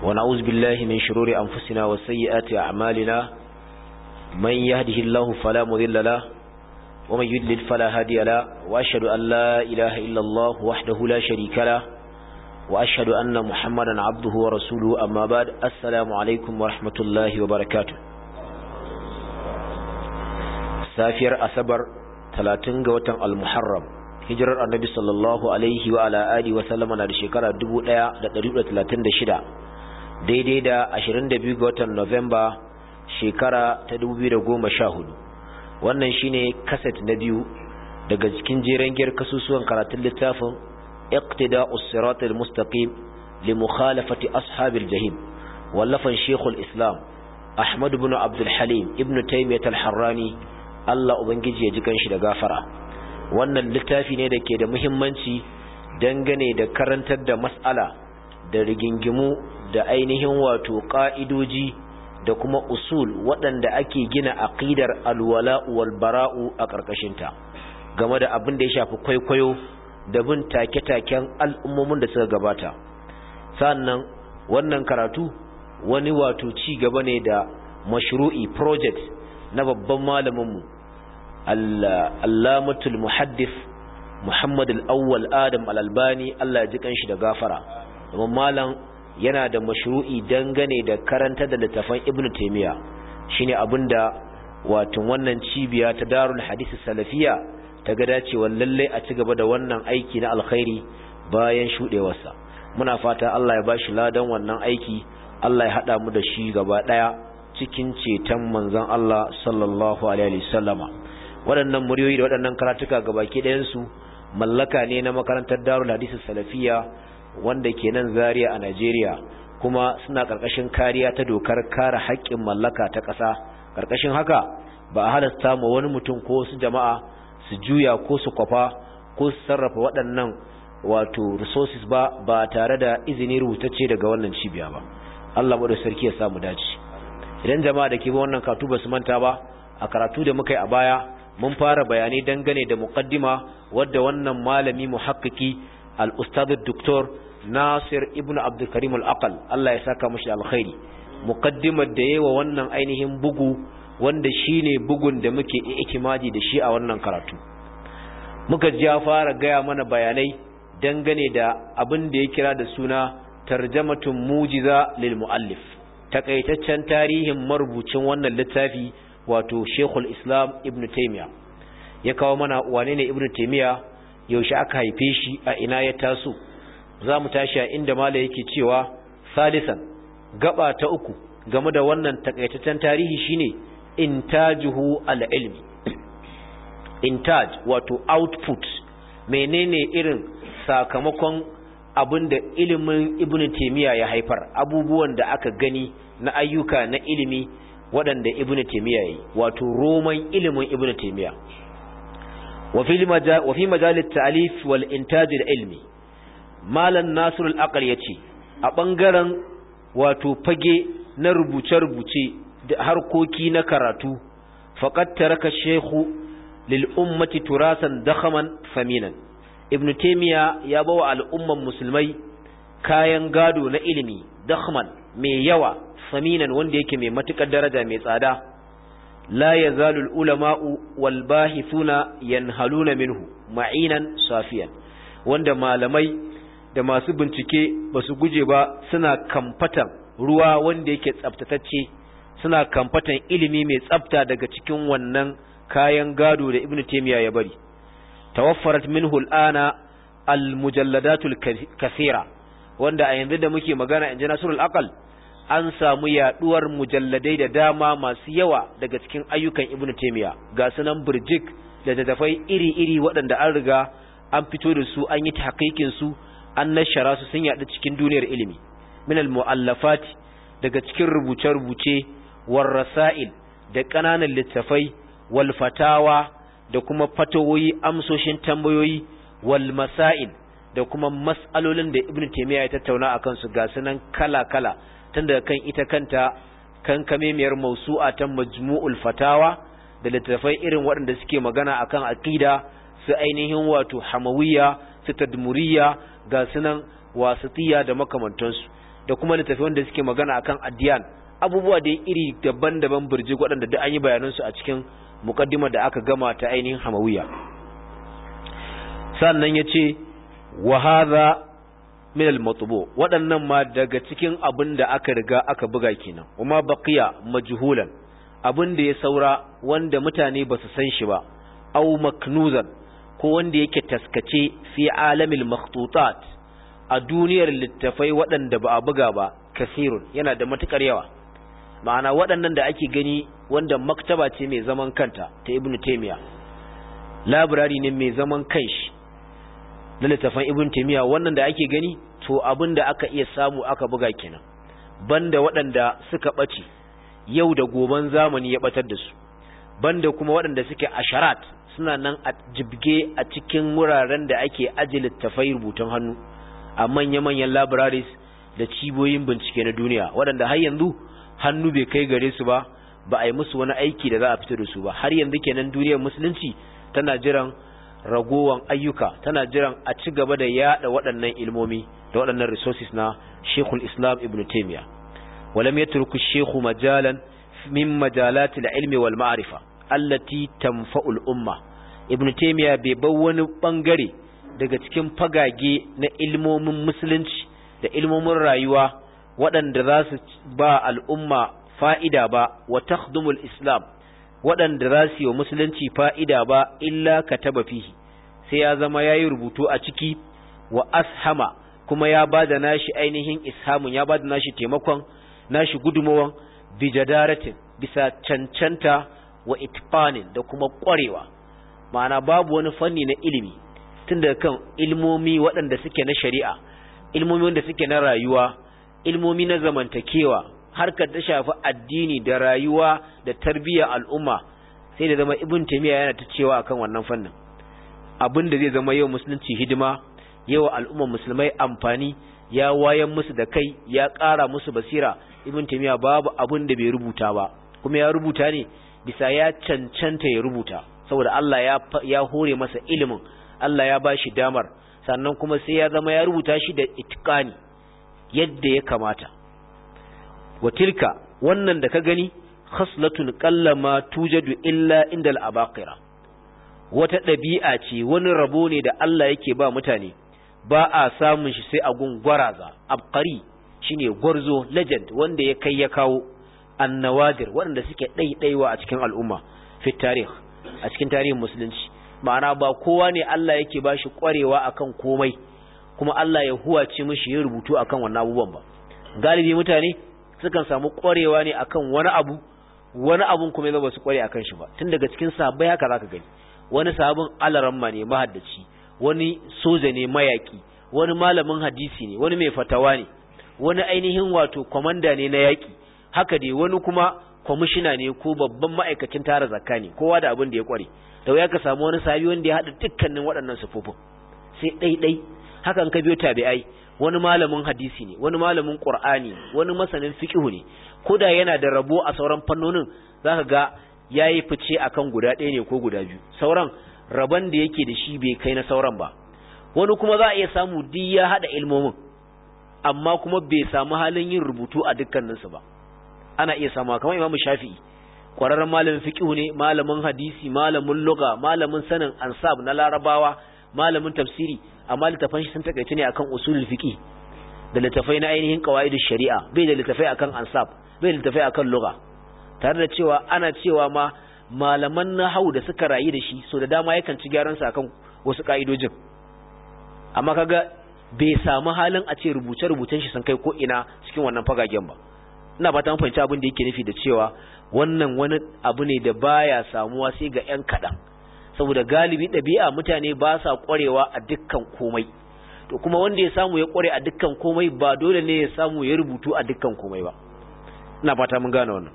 ونعوذ بالله من شرور أنفسنا وسيئات أعمالنا من يهده الله فلا مضل له ومن يضلل فلا هادي له وأشهد أن لا إله إلا الله وحده لا شريك له وأشهد أن محمدا عبده ورسوله أما بعد السلام عليكم ورحمة الله وبركاته سافر أسبر 30 ga watan al-Muharram hijirar annabi sallallahu alaihi wa ala alihi wa sallama na da shekara 1136 daidai da 22 ga watan November shekara ta 2014 wannan shine kaset na biyu daga cikin jeren giyar kasusuwan karatun littafin iqtida'us siratal mustaqim li mukhalafati ashabil jahim wallafan shaykhul islam Ahmad ibn Abdul Halim ibn Taymiyyah al-Harrani Allah ubangiji ya ji kanshi da gafara wannan littafi ne da ke da muhimmanci dangane da karantar da mas'ala da rigingimu da ainihin wato ka'idoji da kuma usul waɗanda ake gina aqidar alwala wal bara'u a ƙarƙashin ta game da abin da ya shafi kwaikwayo da bin take-taken al'ummomin da suka gabata sannan wannan karatu wani wato ci gaba ne da mashru'i project na babban malaminmu allamatul muhaddith Muhammad al-Awwal Adam al-Albani Allah ya ji kanshi da gafara kuma malam yana da mashru'i dangane da karanta da littafan Ibn Taymiyyah shine abinda wato wannan cibiya ta Darul Hadith Salafiyya ta ga dacewa lalle a ci gaba da wannan aiki na alkhairi bayan shudewarsa muna fata Allah ya bashi ladan wannan aiki Allah ya hada mu da shi gaba daya cikin ceton manzon Allah sallallahu alaihi wasallama waɗannan muryoyi da waɗannan karatuka gabaki ɗayan su mallaka ne na makarantar Darul Hadith Salafiyya wanda ke nan Zaria a Najeriya kuma suna karkashin kariya ta dokar kare haƙƙin mallaka ta ƙasa karkashin haka ba a halasta ma wani mutum ko su jama'a su juya ko su kwafa ko su sarrafa waɗannan wato resources ba tare da izini rubutacce daga wannan cibiya ba Allah mu da sarki ya samu dace idan jama'a da ke ba wannan karatu ba su manta ba a karatu da muka yi a baya mun fara bayanai dangane da muqaddima wadda wannan malami muhakkiki al-ustad Dr. Nasir ibn Abdul Karim al-Aqal Allah ya saka mishi alkhairi muqaddimar da yawa wannan ainihin bugu wanda shine bugun da muke ikimadi da shi a wannan karatu muka ji ya fara gaya mana bayanai dangane da abin da ya kira da suna tarjamatun mujiza lil muallif takaitaccen tarihin marubucin wannan littafi wato Sheikhul Islam Ibn Taymiyyah ya kawo mana wane ne Ibn Taymiyyah yaushe aka haife shi a ina ya taso zamu tashi a inda mala yake cewa salisan gaba ta uku game da wannan takaitaccen tarihi shine intajuhu al-ilmi intaj wato output menene irin sakamakon abinda ilimin Ibn Taymiyyah ya haifar abubuwan da aka gani na ayyuka na ilimi waɗanda Ibn Taymiyyah yi wato roman ilimin Ibn Taymiyyah wa fi majal at-ta'lif wal intaj al-ilmi malan Nasir al-Aqal yace a bangaren wato fage na rubuce-rubuce da harkoki na karatu faqad taraka shaykhu lil ummati turasan dakhaman faminan Ibn Taymiyyah ya bawa al'umman musulmai kayan gado na ilimi dakhman mai yawa faminan wanda yake mai matukar daraja mai tsada la yazalu ulama'u wal bahithuna yanhaluna minhu ma'inan safiyan wanda malamai da masu bincike basu guje ba suna kamfatan ruwa wanda yake tsaftatacce suna kamfatan ilimi mai tsafta daga cikin wannan kayan gado da Ibn Taymiyyah ya bari tawaffarat minhu al'ana al-mujalladatul kathira wanda a yanzu da muke magana inji Nasrul Aqal an samu yaduwar mujalladai da dama masu yawa daga cikin ayyukan Ibn Taymiyyah ga sunan burjik da tafai iri-iri waɗanda an riga an fito da su an yi tahqiqin su an nashara su sun yadu cikin duniyar ilimi min al-muallafat daga cikin rubuce-rubuce war rasail da kananan littafai wal fatawa da kuma fatawoyi amsoshin tambayoyi wal masail da kuma mas'alolin da Ibn Taymiyyah ya tattauna akan su ga sunan kala-kala tunda kan ita kanta kankamemiyar mausu'a ta majmu'ul fatawa da littafai irin waɗanda suke magana akan aqida su ainihin wato hamawiyya su tadmuriyya ga sunan wasitiyya da makamantansu da kuma littafai wanda suke magana akan addiyan, abubuwa da iri daban-daban burji waɗanda duk an yi bayanan su a cikin muqaddimar da aka gama ta ainihin Hamawiyya. Sannan yace wa hadha min al-matbu, waɗannan ma daga cikin abin da aka riga aka buga kenan. Kuma baqiya majhulan, abin da ya saura wanda mutane ba su san shi ba, aw maknuzan, ko wanda yake taskace fi alamil makhtutat, a duniyar littafai waɗanda ba a buga ba, kasirun, yana da matukar yawa. Ma'ana waɗannan da ake gani wanda maktaba ce mai zaman kanta ta Ibn Taymiyyah, library ne mai zaman kanshi na littafan Ibn Taymiyyah, wannan da ake gani to abin da aka iya samu aka buga kenan, banda waɗanda suka ɓace yau da goben zamani ya ɓatar da su, banda kuma waɗanda suke asharat suna nan a jibge a cikin wuraren da ake ajiye littafai rubutun hannu a manya-manyan libraries da cibiyoyin bincike na duniya, waɗanda har yanzu hannu bai kai gare su ba, ba a yi musu wani aiki da za a fito da su ba. Har yanzu kenan duniyar musulunci tana jiran ragowan ayyuka, tana jiran a ci gaba da yada waɗannan ilmomi da waɗannan resources na Sheikhul Islam Ibn Taymiyyah. Walam yatruku Sheikhu majalan min majalati al-ilmi wal ma'rifa allati tanfa'ul umma. Ibn Taymiyyah bai bar wani bangare daga cikin fagage na ilmomin musulunci da ilmomin rayuwa waɗanda za su ba al'umma fa'ida ba, wa takhdumul islam, waɗanda za su yi wa musulunci fa'ida ba, illa kataba fihi, sai ya zama ya yi rubutu a ciki, wa ashama, kuma ya ba da nashi ainihin ishamun, ya ba da nashi taimakon, nashi gudumawan, bijadaratin, bisa cancanta, wa itfanin, da kuma ƙwarewa. Ma'ana babu wani fanni na ilimi, tun daga kan ilmomi waɗanda suke na shari'a, ilmomi wanda suke na rayuwa, ilmomi na zamantakewa, harkar ta shafi addini da rayuwa da tarbiyyar al'umma, sai da zama Ibn Taymiyyah yana ta cewa akan wannan fannin abin da zai zama yau musulunci hidima, yau al'umma musulmai amfani, ya wayan musu da kai, ya ƙara musu basira. Ibn Taymiyyah babu abin da bai rubuta ba, kuma ya rubuta ne bisa ya cancanta ya rubuta, saboda Allah ya hore masa ilimin, Allah ya bashi damar, sannan kuma sai ya zama ya rubuta shi da itqani yadda ya kamata. Wa tilka, wannan da ka gani, khaslatun qallama tujadu illa indal abaqira, wata ɗabi'a ce, wani rabo ne da Allah yake ba mutane, ba a samun shi sai a gun gwaraza. Abqari shine gwarzo, legend, wanda ya kai ya kawo. Annawadir, waɗanda suke ɗaiɗaiwa a cikin al'umma, fi tarikh, a cikin tarihin musulunci. Ma'ana ba kowa ne Allah yake ba shi ƙwarewa akan komai, kuma Allah ya huwace mishi yin rubutu akan wannan abubuwan ba. Galibi mutane sukan samu ƙwarewa ne akan wani abun kuma ba su ƙware akan shi ba. Tun daga cikin sahabbai haka zaka gani, wani sahabin alaramma ne mahaddaci, wani soja ne mayaki, wani malamin hadisi ne, wani mai fatawa ne, wani ainihin wato komanda ne na yaki, haka dai wani kuma kwamishina ne ko babban ma'aikacin tara zakka ne, kowa da abin da ya ƙware. Da waya ka samu wani sahabi wanda ya haɗa dukkanin waɗannan sifofin, sai ɗaiɗai. Hakan ka biyo tabi'ai, wani malamin hadisi ne, wani malamin qur'ani, wani masanin fiqh ne, koda yana da rabo a sauran fannonin, zaka ga yayi fice akan guda ɗaya ne ko guda biyu, sauran rabon da yake da shi bai kai na sauran ba. Wani kuma za a iya samu duk ya hada ilmomin, amma kuma bai samu halin yin rubutu a dukkanin su ba. Ana iya samu kamar Imam Shafi'i, ƙwararren malamin fiqh ne, malamin hadisi, malamin lugha, malamin sanin ansab na Larabawa, malamin tafsiri, amma littafan shi sun takaice ne akan usulul fiqh da littafai na ainihin qawaidish shari'a, bai da littafai akan ansab, bai da littafai akan lugha. Tare da cewa ana cewa ma malaman nahwu da suka rayu da shi so da dama yakan ci gyaran sa akan wasu kaidojin, amma kaga bai samu halin a ce rubuce-rubucen shi sun kai ko ina cikin wannan fagagen ba. Ina fata mun fahimci abin da yake nufi da cewa wannan wani abu ne da baya samuwa sai ga ƴan kaɗan, saboda galibi ɗabi'a mutane ba sa ƙwarewa a dukkan komai. To kuma wanda ya samu ya ƙware a dukkan komai ba dole ne ya samu ya rubutu a dukkan komai ba. Ina fata mun gane wannan.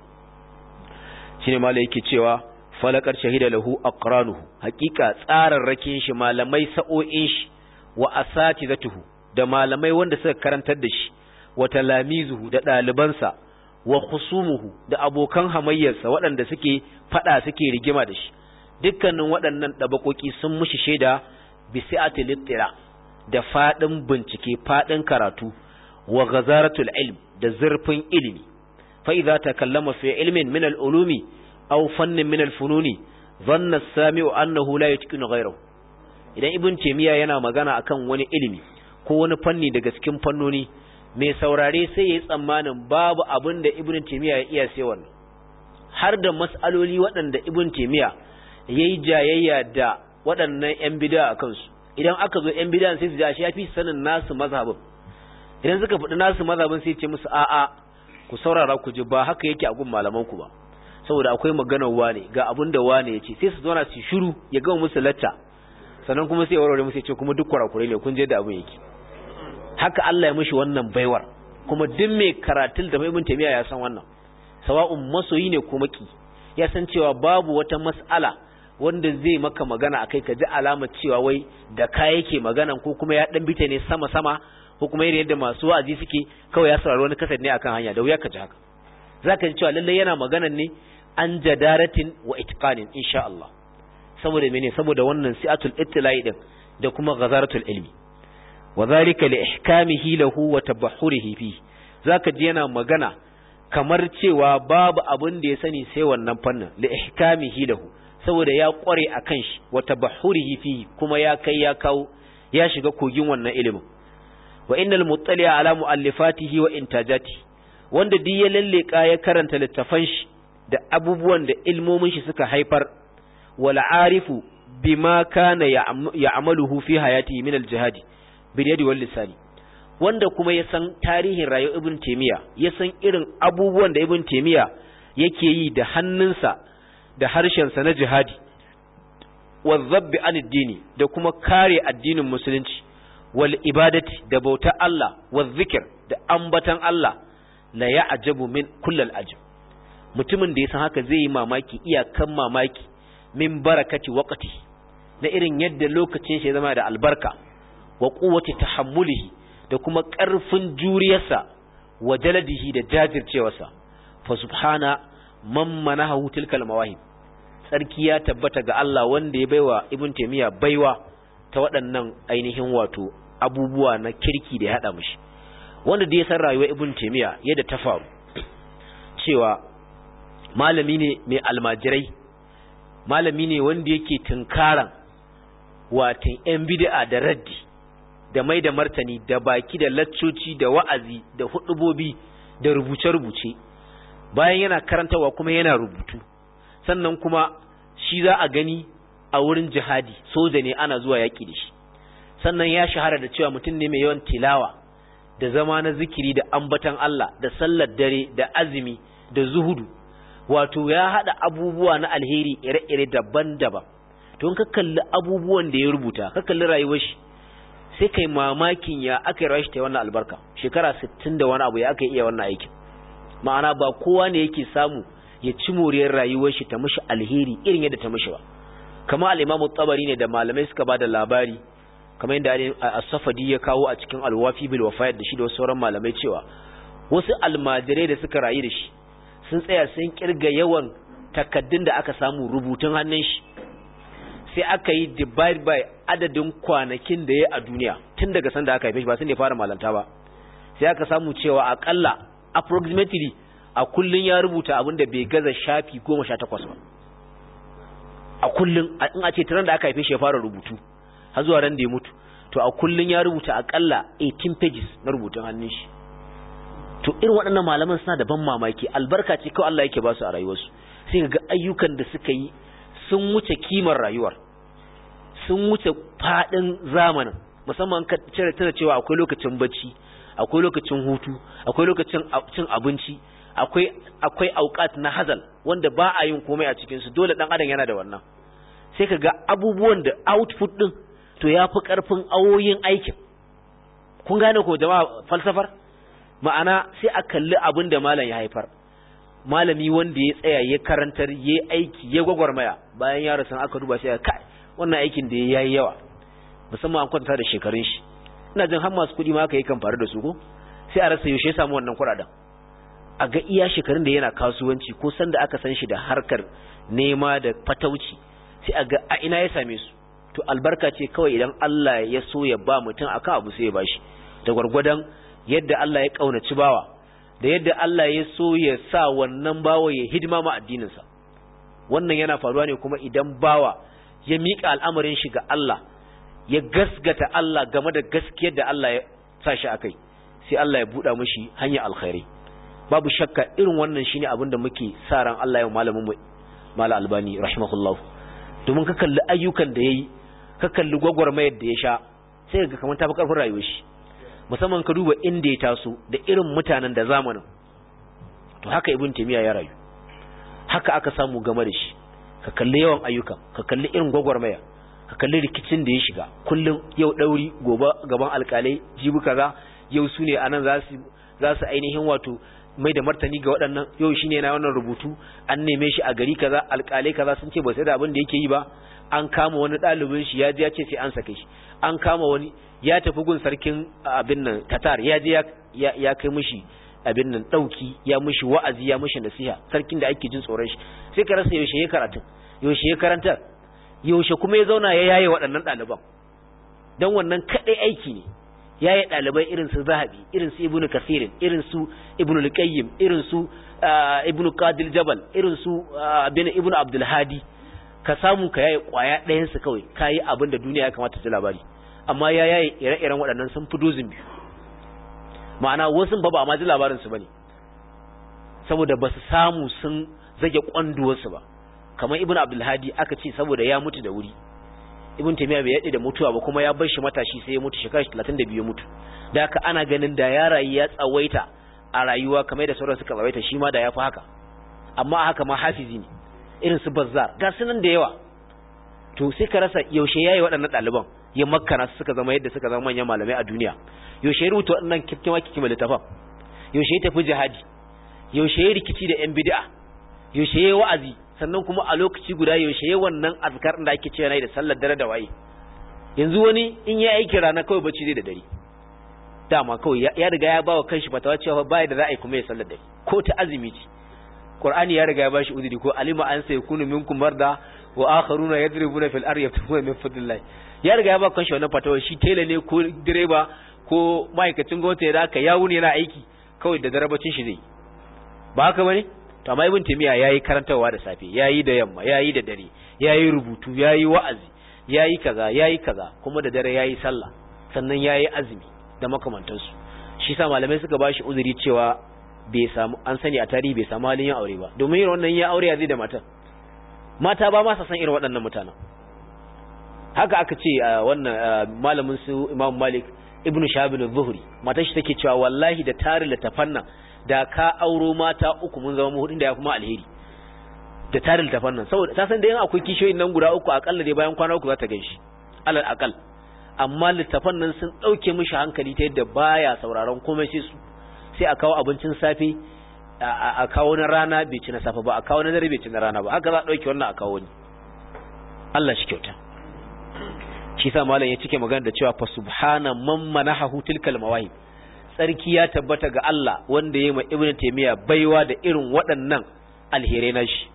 Shine malai yake cewa falakar shahida lahu aqranuhu, haƙiƙa tsararrakin shi, malamai sa'o'in shi, wa asatizatuhu, da malamai wanda suka karantar da shi, wa talamizuhu, da ɗalibansa, wa khusumuhu, da abokan hamayyarsa waɗanda suke fada suke rigima da shi. Dukkanin waɗannan ɗabaƙoƙi sun mushi shaida bi si'atil ittira, da faɗin bincike, faɗin karatu, wa ghazaratul ilm da zurfin ilimi fa idza takallama fi ilmin min al-ulumi aw fannin min al-fununi dhanna as-sami'u annahu la yatqinu ghayrahu idan ibn taymiya yana magana akan wani ilimi ko wani fanni daga cikin fannoni mai saurare sai yayi tsammanin babu abin da ibn taymiya ya iya sai wannan har da mas'aloli waɗanda ibn taymiya yayi jayayya da waɗannan ƴan bid'a akan su idan aka zo ƴan bid'a sai su ji a shafi sanin nasu mazhabin idan suka faɗi nasu mazhabin sai ce musu a'a ku saurara ku ji ba haka yake a gun malaman ku ba saboda akwai maganar wane ga abin da wane ya ce sai su zauna su shiru ya gama musu lacca sannan kuma sai warware musu ya ce kuma duk kurakurai ne kun je da abin yake haka Allah ya mishi wannan baiwar kuma duk mai karatun da Ibn Taymiyyah ya san wannan sawa'un masoyi ne ko maki ya san cewa babu wata mas'ala wanda zai maka magana akai ka ji alamar cewa wai da ka yake magana ko kuma ya dan bita ne sama sama ko kuma yadda masu wa'azi suke kawai ya saurari wani kasar ne akan hanya da wuya ka ji haka zaka ji cewa lalle yana maganan ne an jadaratin wa itqanin insha Allah saboda mene saboda wannan si'atul ittila'i din da kuma ghazaratul ilmi wa zalika li ihkamihi lahu wa tabahhurihi fi zaka ji yana magana kamar cewa babu abin da ya sani sai wannan fannin li ihkamihi lahu saboda ya kware akan shi wa tabahhurihi fi kuma ya kai ya kawo ya shiga kogin wannan ilimin wa innal muttali'a ala muallifatihi wa intajatihi wanda duk ya lalleka ya karanta littafan shi da abubuwan da ilmomin shi suka haifar wal arifu bima kana ya'maluhu fi hayatihi min al-jihad bil yadi wal lisani wanda kuma ya san tarihin rayuwar Ibn Taymiyyah ya san irin abubuwan da Ibn Taymiyyah yake yi da hannunsa da harshen sa na jihadi wal zabbi an ad-dini da kuma kare addinin musulunci wal ibadati da bauta Allah wal zikr da ambatan Allah la ya'jabu min kullal ajab mutumin da ya san haka zai yi mamaki iyakan mamaki min barakati waqti na irin yadda lokacin shi ya zama da albarka wa quwwati tahammulihi da kuma ƙarfin juriyarsa wa jaladihi da jajircewarsa fa subhana man manahu tilkal mawahib sarki ya tabbata ga Allah wanda ya baiwa Ibn Taymiyyah baiwa ta waɗannan ainihin wato abubuwa na kirki da ya hada mishi wanda da ya san rayuwar Ibn Taymiyyah yadda ta faru cewa malami ne mai almajirai malami ne wanda yake tunkaran watan yan bid'a da raddi da mai da martani da baki da laccoci da wa'azi da hudubobi da rubuce-rubuce bayan yana karantawa kuma yana rubutu sannan kuma shi za a gani a wurin jihadi soja ne ana zuwa yaki da shi sannan ya shahara da cewa mutum ne mai yawan tilawa da zama na zikiri da ambatan Allah da sallar dare da azumi da zuhudu wato ya hada abubuwa na alheri ire-ire daban-daban to in ka kalli abubuwan da ya rubuta ka kalli rayuwar shi sai kai mamakin ya aka yi rashi ta wannan albarka shekara 60 da wani abu ya aka iya wannan aikin ma'ana ba kowa ne yake samu ya ci moriyar rayuwar shi ta mishi alheri irin yadda ta mishi ba kamar al-Imam tabari ne da malamai suka bada labari kamar yadda as-Safadi ya kawo a cikin al-Wafi bil Wafayat da shi da sauran malamai cewa wasu almajirai da suka rayu da shi sun tsaya sun kirga yawan takaddun da aka samu rubutun hannun shi sai aka yi divide by adadin kwanakin da ya a duniya tun daga sanda aka haife shi ba sun da fara malanta ba sai aka samu cewa akalla approximately a kullun ya rubuta abin da bai gaza shafi 18 ba a kullun in a ce tun da aka haife shi ya fara rubutu har zuwa ran da ya mutu to a kullun ya rubuta akalla 18 pages na rubutun hannun shi to irin waɗannan malaman suna da ban mamaki albarka ce kawai Allah yake ba su a rayuwarsu sai ga ayyukan da suka yi sun wuce kimar rayuwar sun wuce fadin zamanin musamman ka cire tana cewa akwai lokacin bacci akwai lokacin hutu akwai lokacin cin abinci akwai auqat na hazal wanda ba a yin komai a cikin su dole dan adam yana da wannan sai ka ga abubuwan da output din to yafi karfin awoyin aikin kun gane ko jama'a falsafar ma'ana sai a kalli abin da malam ya haifar malami wanda ya tsaya ya karantar ya aiki ya gwagwarmaya bayan ya rasu aka duba sai kai wannan aikin da yayi yawa musamman an kwanta da shekarun shi ina jin har masu kudi ma aka yi kan faru da su ko sai a rasa yaushe ya samu wannan kuɗaɗen a ga iya shekarun da yana kasuwanci ko san da aka san shi da harkar nema da fatauci sai a ga a ina ya same su to albarka ce kawai idan Allah ya so ya ba mutum akan abu sai ya bashi da gwargwadon yadda Allah ya kaunaci bawa da yadda Allah ya so ya sa wannan bawa ya hidima ma addininsa. Wannan yana faruwa ne kuma idan bawa ya miƙa al'amarin shi ga Allah, ya gasgata Allah game da gaskiyar da Allah ya sa shi akai, sai Allah ya buɗa mishi hanyar alkhairi. Babu shakka irin wannan shine abin da muke sa ran Allah ya malamin mu Malam Albani rahimahullah. Domin ka kalli ayyukan da yayi, ka kalli gwagwarmayar da ya sha, sai ga kamar ta fi karfin rayuwar shi. Musamman ka duba inda ya taso da irin mutanen da zamanin. To haka Ibn Taymiyyah ya rayu. Haka aka samu game da shi. Ka kalli yawan ayyukan, ka kalli irin gwagwarmaya, ka kalli rikicin da ya shiga. Kullum yau dauri, gobe gaban alƙalai, jibi kaza, yau su ne anan za su ainihin wato mai da martani ga waɗannan, yau shine na wannan rubutu, an neme shi a gari kaza, alƙalai kaza sun ce ba sai da abin da yake yi ba. An kama wani ɗalibin shi ya je ya ce sai an sake shi. An kama wani ya tafi gun sarkin abin nan Tatar, ya je ya kai mishi abin nan dauki, ya mishi wa'azi, ya mishi nasiha, sarkin da ake jin tsoron shi. Sai ka rasa yaushe ya karatu, yaushe ya karanta, yaushe kuma ya zauna ya yaye waɗannan ɗaliban. Dan wannan kadai aiki ne. Yaye ɗalibai irin su Zahabi, irin su Ibn Kathir, irin su Ibn al-Qayyim, irin su Ibn Qadil Jabal, irin su Ibn Abdul Hadi. Ka samu ka yaye kwaya ɗayan su kawai, kai abin da duniya ya kamata ta labari. Amma ya yaye ire-iren waɗannan sun fi dozin biyu. Ma'ana wasu ba ma ji labarin su bane, saboda ba su samu sun zage kwanduwar su ba. Kamar Ibn Abdul Hadi aka ce saboda ya mutu da wuri. Ibn Taymiyyah bai yade da mutuwa ba, kuma ya bar shi matashi sai ya mutu shekara 32 ya mutu. Da haka ana ganin da ya rayu ya tsawaita a rayuwa kamar da sauran suka tsawaita, shi ma da ya fi haka. Amma haka ma hafizi ne, irin su Bazzar ga sunan da yawa. To sai ka rasa yaushe yayi waɗannan ɗaliban ya makkana suka zama yadda suka zama manyan malamai a duniya. Yaushe ya rubuta waɗannan kikima littafan, yaushe ya tafi jihadi, yaushe ya rikici da yan bid'a, yaushe ya wa'azi, sannan kuma a lokaci guda yaushe ya wannan azkar da ake cewa nayi da sallar dare da waye. Yanzu wani in ya aiki rana kawai bacci zai da dare, dama kawai ya riga ya bawa kanshi fatawa cewa bai da za a yi kuma ya sallar dare, ko ta azumi ce. Qur'ani ya riga ya bashi uzuri, ko alima an sai kunu minkum marda wa akharuna yadribuna fil ardi yabtaguna min fadlillah. Ya riga ya ba kanshi wannan fatawa, shi tela ne ko direba ko ma'aikacin gwamnati ya daka ya wuni yana aiki kawai da darabacin shi zai. Ba haka bane? To amma Ibn Taymiyyah yayi karantawa da safe, yayi da yamma, yayi da dare, yayi rubutu, yayi wa'azi, yayi kaza, kuma da dare yayi sallah, sannan yayi azumi da makamantansu. Shi sa malamai suka bashi uzuri cewa bai samu, an sani a tarihi bai samu halin yin aure ba, domin irin wannan ya aure ya zai da mata ba ma sa san irin waɗannan mutanen. Haka aka ce wannan malamin su Imam Malik Ibn Shahab al-Zuhri, matar shi take cewa wallahi da tarin littafan nan da ka auro mata uku mun zama mu hudin da ya kuma alheri. Da tarin littafan nan saboda ta san da yan akwai kishiyoyin nan guda uku akalla dai bayan kwana uku za ta ganshi alal akal. Amma littafan nan sun dauke mishi hankali ta yadda baya sauraron komai sai a kawo abincin safe, a kawo na rana bai ci na safe ba, a kawo na dare bai ci na rana ba, haka za a dauke wannan a kawo ni. Allah shi kyauta. Shi sa malam ya cike magana da cewa fa subhana man manahu tilkal mawahib. Tsarki ya tabbata ga Allah wanda yayi ma Ibn Taymiyyah baiwa da irin waɗannan alherai na shi.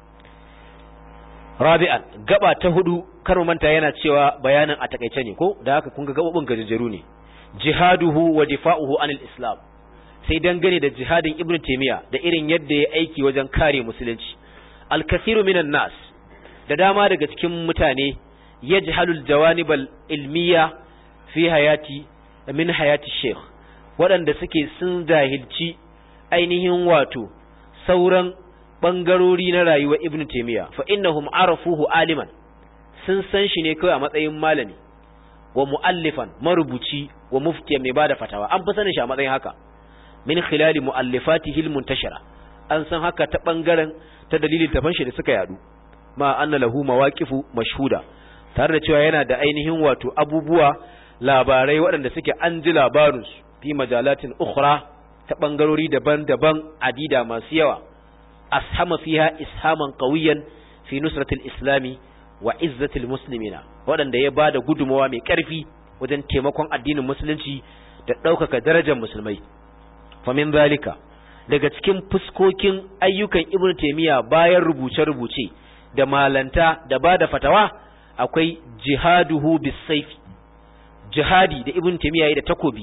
Rabi'an, gaba ta hudu kar manta yana cewa bayanin a takeice ne ko da haka kun ga gabobin gajejjeru ne. Jihaduhu wa difa'uhu anil islam. Sai dangane da jihadin Ibn Taymiyyah da irin yadda ya aiki wajen kare musulunci. Al-kathiru minan nas, da dama daga cikin mutane yajhalul jawanibal ilmiya fi min hayati sheikh, waɗanda suke sun jahilci ainihin wato sauran bangarori na rayuwar Ibn Taymiyyah, fa innahum arafuhu aliman, sun san shi ne kawai a matsayin malami, wa muallifan marubuci, wa muftiyan mai bada fatawa, an fi sanin shi a matsayin haka min khilali muallifatihi almuntashara, an san haka ta bangaren ta dalilin tafan shi da suka yadu, ma anna lahu mawaqifu mashhuda, tare da cewa yana da ainihin wato abubuwa labarai waɗanda suke an ji labarinsu fi majalatin ukhra ta bangarori daban-daban adida masu yawa, ashama fiha ishaman qawiyan fi nusratil islami wa izzatil muslimina, waɗanda ya bada gudumawa mai ƙarfi wajen taimakon addinin musulunci da ɗaukaka darajar musulmai. Fa min zalika, daga cikin fuskokin ayyukan Ibn Taymiyyah bayan rubuce-rubuce da malanta da bada fatawa, akwai jihaduhu bisayf, jihadi da Ibn Taymiyyah yayi da takobi,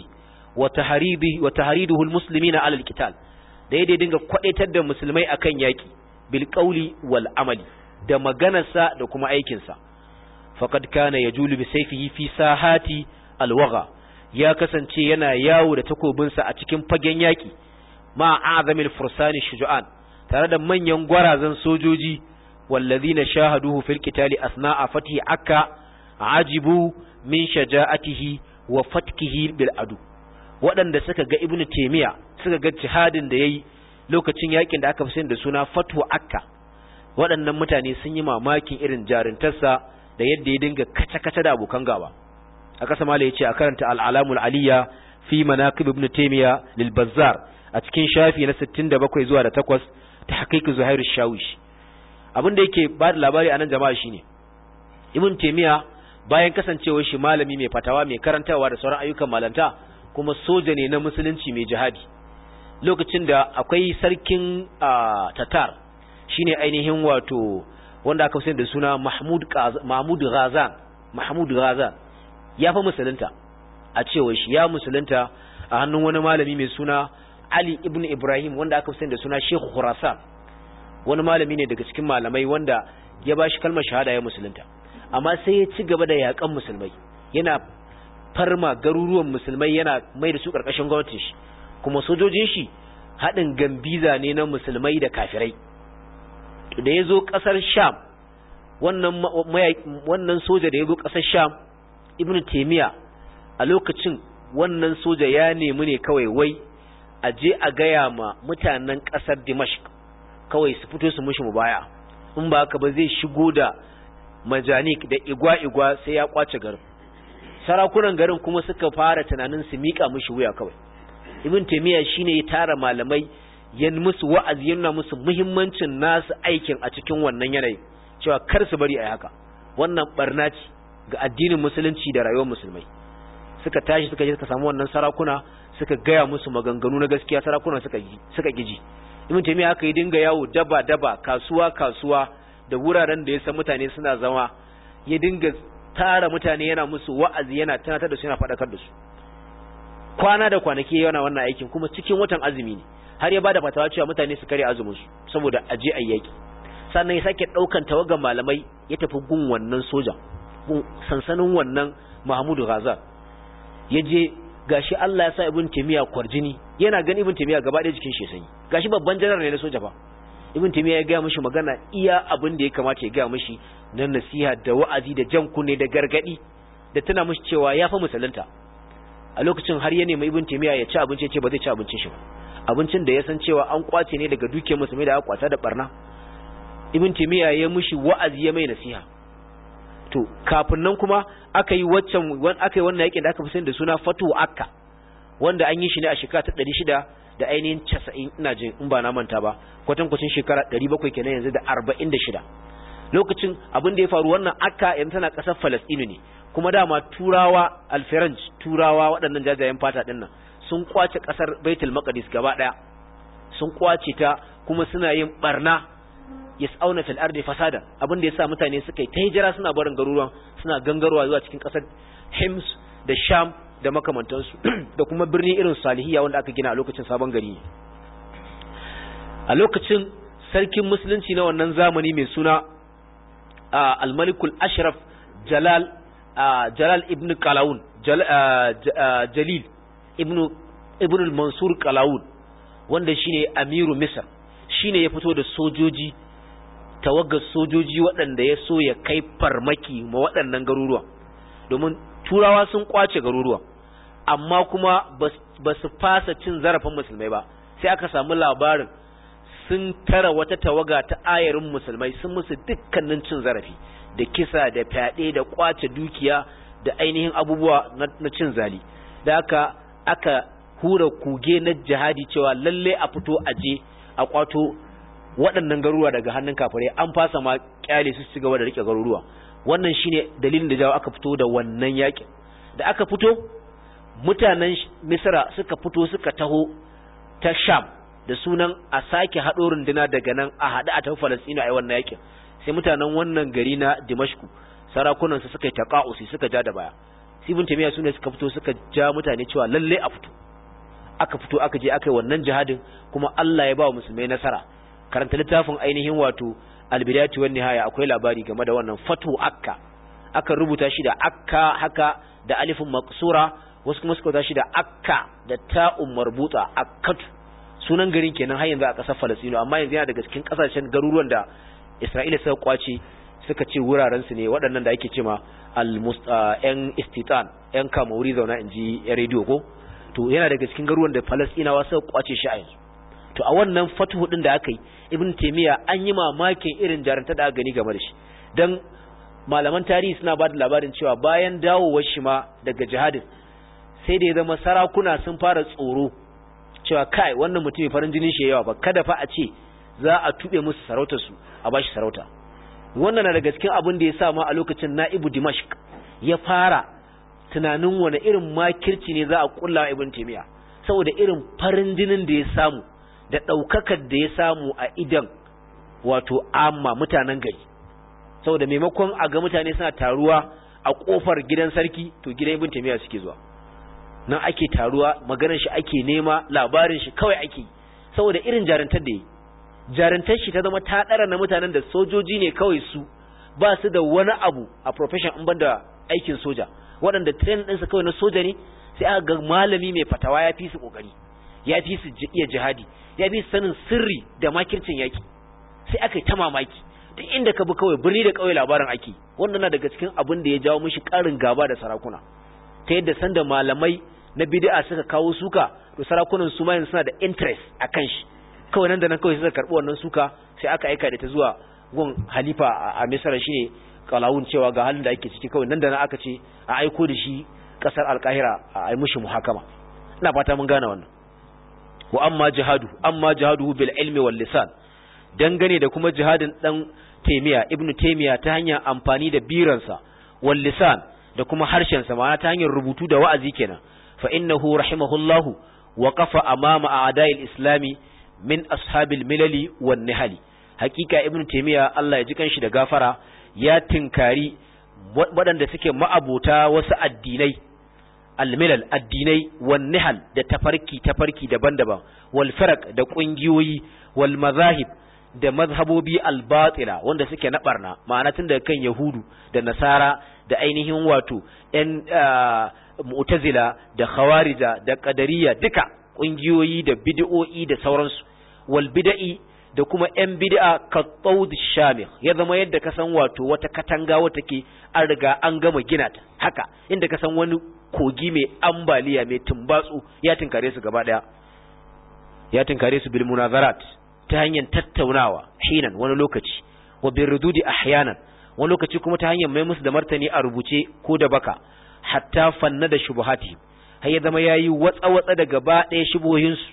wa tahriduhu almuslimina ala alqital da yadda dinga kwadaitar da musulmai akan yaki bil qawli wal amali da maganarsa da kuma aikinsa faqad kana yajulu bi sayfihi fi sahati alwagha ya kasance yana yawo da takobinsa a cikin fagen yaki ma azamil fursani shuja'an tare da manyan gwarazan sojoji wallazina shahaduhu fil qitali asna'a fatihi akka ajibu min shaja'atihi wa fatkihi bil adu waɗanda suka ga ibnu taymiya suka ga jihadin da yayi lokacin yakin da aka fi da suna fatu akka waɗannan mutane sun yi mamakin irin jarintarsa da yadda ya dinga kace-kace da abokan gaba aka sama yace a karanta al-alamul aliyya fi manaqib ibn taymiya lil bazzar a cikin shafi na 67 zuwa da 8 tahqiq zuhair ash-shawish abinda yake ba da labari anan jama'a shine ibn taymiya bayan kasancewar shi malami mai fatawa mai karantawa da sauran ayyukan malanta kuma soja ne na musulunci mai jihadi lokacin da akwai sarkin tatar shine ainihin wato wanda aka fi da suna Mahmud Ghazan ya fa musulunta a cewa shi ya musulunta a hannun wani malami mai suna Ali ibn Ibrahim wanda aka fi da suna Sheikh Khurasan wani malami ne daga cikin malamai wanda ya bashi kalmar shahada ya musulunta amma sai ya ci gaba da yakan musulmai yana farma garuruwan musulmai yana mai da su karkashin gwamnatin shi kuma sojojin shi haɗin gambiza ne na musulmai da kafirai da ya zo ƙasar Sham wannan soja da ya zo ƙasar Sham Ibn Taymiya a lokacin wannan soja ya nemi ne kawai wai a je a gaya ma mutanen ƙasar Dimashq kawai su fito su mushi mubaya in ba haka ba zai shigo da majanik da igwa-igwa sai ya kwace garin sarakunan garin kuma suka fara tunanin su miƙa mushi wuya kawai Ibn Taymiya shine ya tara malamai ya musu wa'azi yana musu muhimmancin nasu aikin a cikin wannan yanayi cewa kar su bari a haka wannan barna ce ga addinin musulunci da rayuwar musulmai suka tashi suka je suka samu wannan sarakuna suka gaya musu maganganu na gaskiya sarakuna suka giji Ibn Taymiya aka yi dinga yawo daba kasuwa da wuraren da ya san mutane suna zama ya dinga tara mutane yana musu wa'azi yana tunatar da su yana faɗakar da su kwana da kwanaki yana wannan aikin kuma cikin watan azumi ne har ya bada fatawa cewa mutane su kare azumin su saboda aje ayyaki sannan ya sake daukan tawagan malamai ya tafi gun wannan soja sansanin wannan Mahmud Ghazal yaje gashi Allah ya sa Ibn Taymiya kwarjini yana gani Ibn Taymiya gaba ɗaya jikin shi sanyi gashi babban janar ne na soja fa Ibn Taymiya ya ga mishi magana iya abin da ya kamata ya ga mishi na nasiha da wa'azi da jan kunne da gargadi da tana mishi cewa ya fa musulunta a lokacin har ya nemi Ibn Taymiya ya ci abinci ya ce ba zai ci abincin shi ba abincin da ya san cewa an kwace ne daga dukiyar musulmai da aka kwata da barna Ibn Taymiya ya mishi wa'azi ya mai nasiha to kafin nan kuma aka yi wannan yakin da aka fi sani da suna Fatu Akka wanda an yi shi ne a shekara ta 600 da ainihin 90 ina jin in ba na manta ba kwatankwacin shekara 700 kenan yanzu da 46 lokacin abin da ya faru wannan Akka yanzu tana kasar Palestine ne kuma dama turawa alfiranj turawa waɗannan jajayen fata ɗin nan sun kwace ƙasar Baitul Maqdis gaba ɗaya sun kwace ta kuma suna yin barna yas'auna fil ardi fasada abin da yasa mutane suka yi ta hijira suna barin garuruwan suna gangarwa zuwa cikin ƙasar Hims da Sham da makamantansu da kuma birni irin Salihiyya wanda aka gina a lokacin sabon gari a lokacin sarkin musulunci na wannan zamani mai suna al-Malikul Ashraf Jalal ibn Qalawun Jalil ibn al-Mansur Qalawun wanda shine amiru Misr shine ya fito da sojoji tawaggar sojoji waɗanda ya so ya kai farmaki ma waɗannan garuruwa domin turawa sun kwace garuruwa amma kuma ba su fasa cin zarafin musulmai ba sai aka samu labarin sun tara wata tawaga ta ayarin musulmai sun musu dukkanin cin zarafi da kisa da fyaɗe da kwace dukiya da ainihin abubuwa na cin zali da aka hura kuge na jihadi cewa lalle a fito aje a kwato waɗannan garuruwa daga hannun kafirai an fasa ma kyale su ci gaba da rike garuruwa wannan shine dalilin da jawo aka fito da wannan yakin da aka fito mutanen Misra suka fito suka taho ta Sham da sunan a sake haɗo runduna daga nan a haɗu a tafi Falastinu a yi wannan yakin sai mutanen wannan gari na Dimashku sarakunan su suka yi taqa'usi suka ja da baya Ibn Taymiyyah sune suka fito suka ja mutane cewa lalle a fito aka fito aka je aka yi wannan jihadin kuma Allah ya ba wa musulmai nasara. Karanta littafin ainihin wato al-bidayatu wan nihaya, akwai labari game da wannan fatu akka. Aka rubuta shi da akka haka da alifin maqsura, wasu kuma suka rubuta shi da akka da ta'un marbuta, akkatu. Sunan garin kenan har yanzu a ƙasar Falastinu, amma yanzu yana daga cikin ƙasashen garuruwan da Isra'ila suka kwace, suka ce wuraren su ne waɗannan da ake cewa yan istitan, yan kamauri zauna inji ya rediyo ko. To yana daga cikin garuruwan da Falastinawa suka kwace shi a yanzu. To a wannan fatuhu din da aka yi, Ibn Taymiyyah an yi mamakin irin jarunta da aka gani game da shi. Dan malaman tarihi suna ba da labarin cewa bayan dawowar shi ma daga jihadin, sai da ya zama sarakuna sun fara tsoro cewa kai wannan mutum farin jinin shi yawa ba, kada fa a ce za a tube musu sarautar su a bashi sarauta. Wannan na daga cikin abin da ya sa ma a lokacin Na'ibu Dimashq ya fara tunanin wani irin makirci ne za a kulla Ibn Taymiyyah, saboda irin farin jinin da ya samu da daukakar da ya samu a idan wato amma mutanen gari. Saboda maimakon a ga mutane suna taruwa a kofar gidan sarki, to gidan Ibn Taymiyyah suke zuwa. Nan ake taruwa, maganar shi ake nema, labarin shi kawai ake, saboda irin jaruntar da yi. Jaruntar shi ta zama ta dara na mutanen da sojoji ne kawai su, ba su da wani abu a profession in banda aikin soja, waɗanda train ɗinsa kawai na soja ne. Sai aka ga malami mai fatawa ya fi su kokari, ya fi su iya jihadi, ya fi su sanin sirri da makircin yaki. Sai aka yi ta mamaki, duk inda ka bi kawai birni da kauye labarin ake. Wannan na daga cikin abin da ya jawo mishi ƙarin gaba da sarakuna, ta yadda sanda malamai na bid'a suka kawo suka, to sarakunan su ma suna da interest akan shi. Kawai nan da nan kawai suka karbi wannan suka, sai aka aika da ta zuwa gun halifa a Misra shine Qalawun, cewa ga halin da ake ciki. Kawai nan da nan aka ce a aiko da shi kasar Al-Qahira a yi mushi muhakama. Ina fata mun gane wannan. Wa amma jihaduhu bil ilmi wal lisan, dangane da kuma jihadin dan Taymiyyah, Ibn Taymiyyah, ta hanyar amfani da biransa, wal lisan, da kuma harshen sa, ma'ana ta hanyar rubutu da wa'azi kenan. Fa innahu rahimahullahu waqafa amama a'da'il islami min ashabil milali wan nihali. Hakika Ibn Taymiyyah, Allah ya ji kanshi da gafara, ya tinkari waɗanda suke ma'abota wasu addinai, al-milal, addinai, wan nihal, da tafarki daban-daban, wal firaq, da kungiyoyi, wal mazahib, da mazhabobi al-batila wanda suke na barna, ma'ana tun daga kan Yahudu da Nasara da ainihin wato ƴan Mu'tazila da Khawarija da Qadariyya, duka kungiyoyi da bid'o'i da sauransu, wal bid'i, da kuma ƴan bid'a ka tawd shamikh, ya zama yadda ka san wato wata katanga wata ke an riga an gama gina ta, haka inda ka san wani kogi mai ambaliya mai tumbatsu ya tinkare su gaba daya, ya tinkare su bil munazarat, ta hanyar tattaunawa hinan wani lokaci, wa bil rududi ahyanan wani lokaci kuma ta hanyar mai musu da martani a rubuce ko da baka, hatta fanna da shubuhati, har ya zama yayi watsa da gaba daya shubuhin su,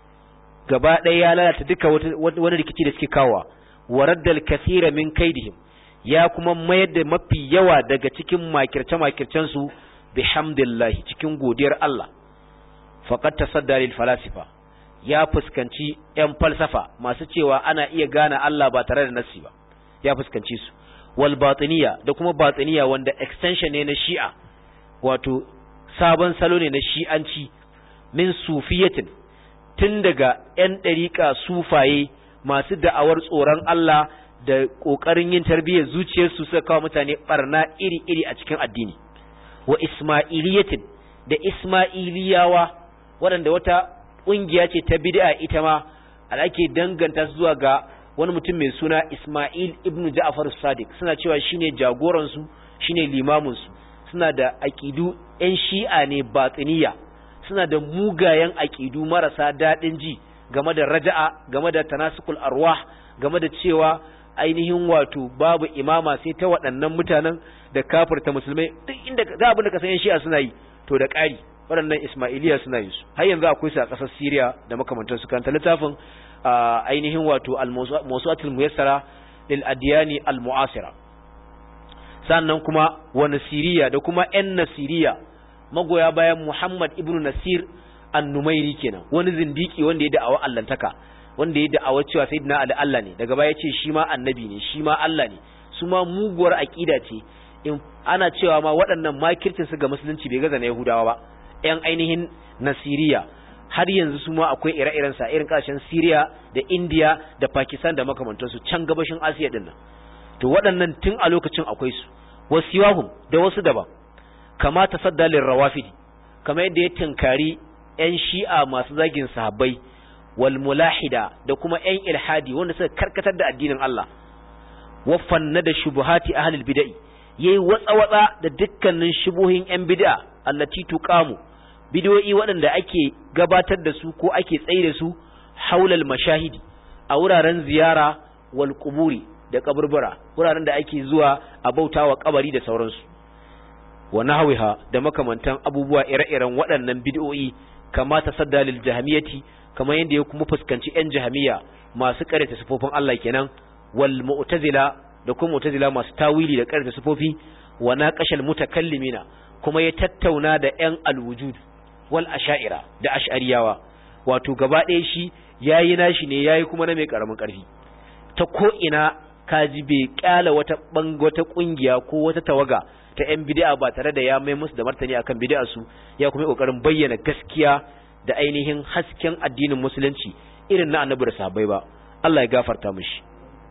gaba daya ya lalata duka wani rikici da suke kawowa, wa raddal kathira min kaidihim, ya kuma mayar da mafi yawa daga cikin makirce su bihamdillah, cikin godiyar Allah. Faqad tasadda lil falasifa, ya fuskanci ƴan falsafa masu cewa ana iya gane Allah ba tare da nassi ba, ya fuskanci su. Wal batiniya, da kuma batiniya wanda extension ne na Shi'a, wato sabon salo ne na Shi'anci, min sufiyatin, tun daga ƴan ɗariƙa sufaye masu da'awar tsoron Allah da ƙoƙarin yin tarbiyyar zuciyarsu suka kawo mutane barna iri-iri a cikin addini. Wa ismailiyatin, da ismailiyawa, waɗanda wata ƙungiya ce ta bid'a ita ma, ake danganta su zuwa ga wani mutum mai suna Ismail ibn Ja'far Sadiq. Suna cewa shine jagoransu, shine limaminsu. Suna da aqidu ƴan Shi'a ne batiniya, suna da mugayen aqidu marasa daɗin ji game da raja'a, game da tanasukul arwah, game da cewa ainihin wato babu imama sai ta waɗannan mutanen, da kafirta musulmai. Duk inda ga abin da ka san ƴan Shi'a suna yi, to da ƙari waɗannan Ismailiya suna yin su. Har yanzu akwai su a ƙasar Syria da makamantansu. Kan littafin ainihin wato al-mawsu'atul muyassara lil adyani al-mu'asira. Sannan kuma wa Nasiriya, da kuma ƴan Nasiriya, magoya bayan Muhammad ibn Nasir an-Numairi kenan, wani zindiki wanda ya da'awa allantaka, wanda ya da'awa cewa sayyidina Ali Allah ne, daga baya ya ce shi ma annabi ne, shi ma Allah ne. Su ma muguwar aqida ce, in ana cewa ma waɗannan makircin su ga musulunci bai gaza na Yahudawa ba, ƴan ainihin Nasiriya. har yanzu su ma akwai ire-iren sa irin kasashen Syria da India da Pakistan da makamantansu can gabashin Asiya din nan to waɗannan tun a lokacin akwai su wasiyahum da wasu daban kama tasaddalin rawafidi kama yadda ya tinkari ƴan shi'a masu zagin sahabbai wal mulahida da kuma ƴan ilhadi wanda suka karkatar da addinin Allah wafanna da shubuhati ahlul bid'ah yayi watsa da dukkanin shubuhin ƴan bid'a allati tuqamu bid'o'i waɗanda ake gabatar da su ko ake tsaye da su haulal mashahidi a wuraren ziyara wal quburi da kaburbura wuraren da ake zuwa a bautawa kabari da sauransu wa nahwiha da makamantan abubuwa ire-iren waɗannan bid'o'i kama tasadda lil jahmiyati kamar yanda ya kuma fuskanci ƴan jahmiya masu karanta sifofin Allah kenan wal mu'tazila da kuma mu'tazila masu tawili da karanta sifofi wa naqashal mutakallimina kuma ya tattauna da ƴan alwujud wal asha'ira da ash'ariyawa wato gaba ɗaya shi yayi nashi ne yayi kuma na mai karamin karfi ta ko ina kaji bai kyala wata kungiya ko wata tawaga ta ƴan bid'a ba tare da ya mai musu da martani akan bid'a su ya kuma kokarin bayyana gaskiya da ainihin hasken addinin musulunci irin na annabi da sahabbai ba Allah ya gafarta mishi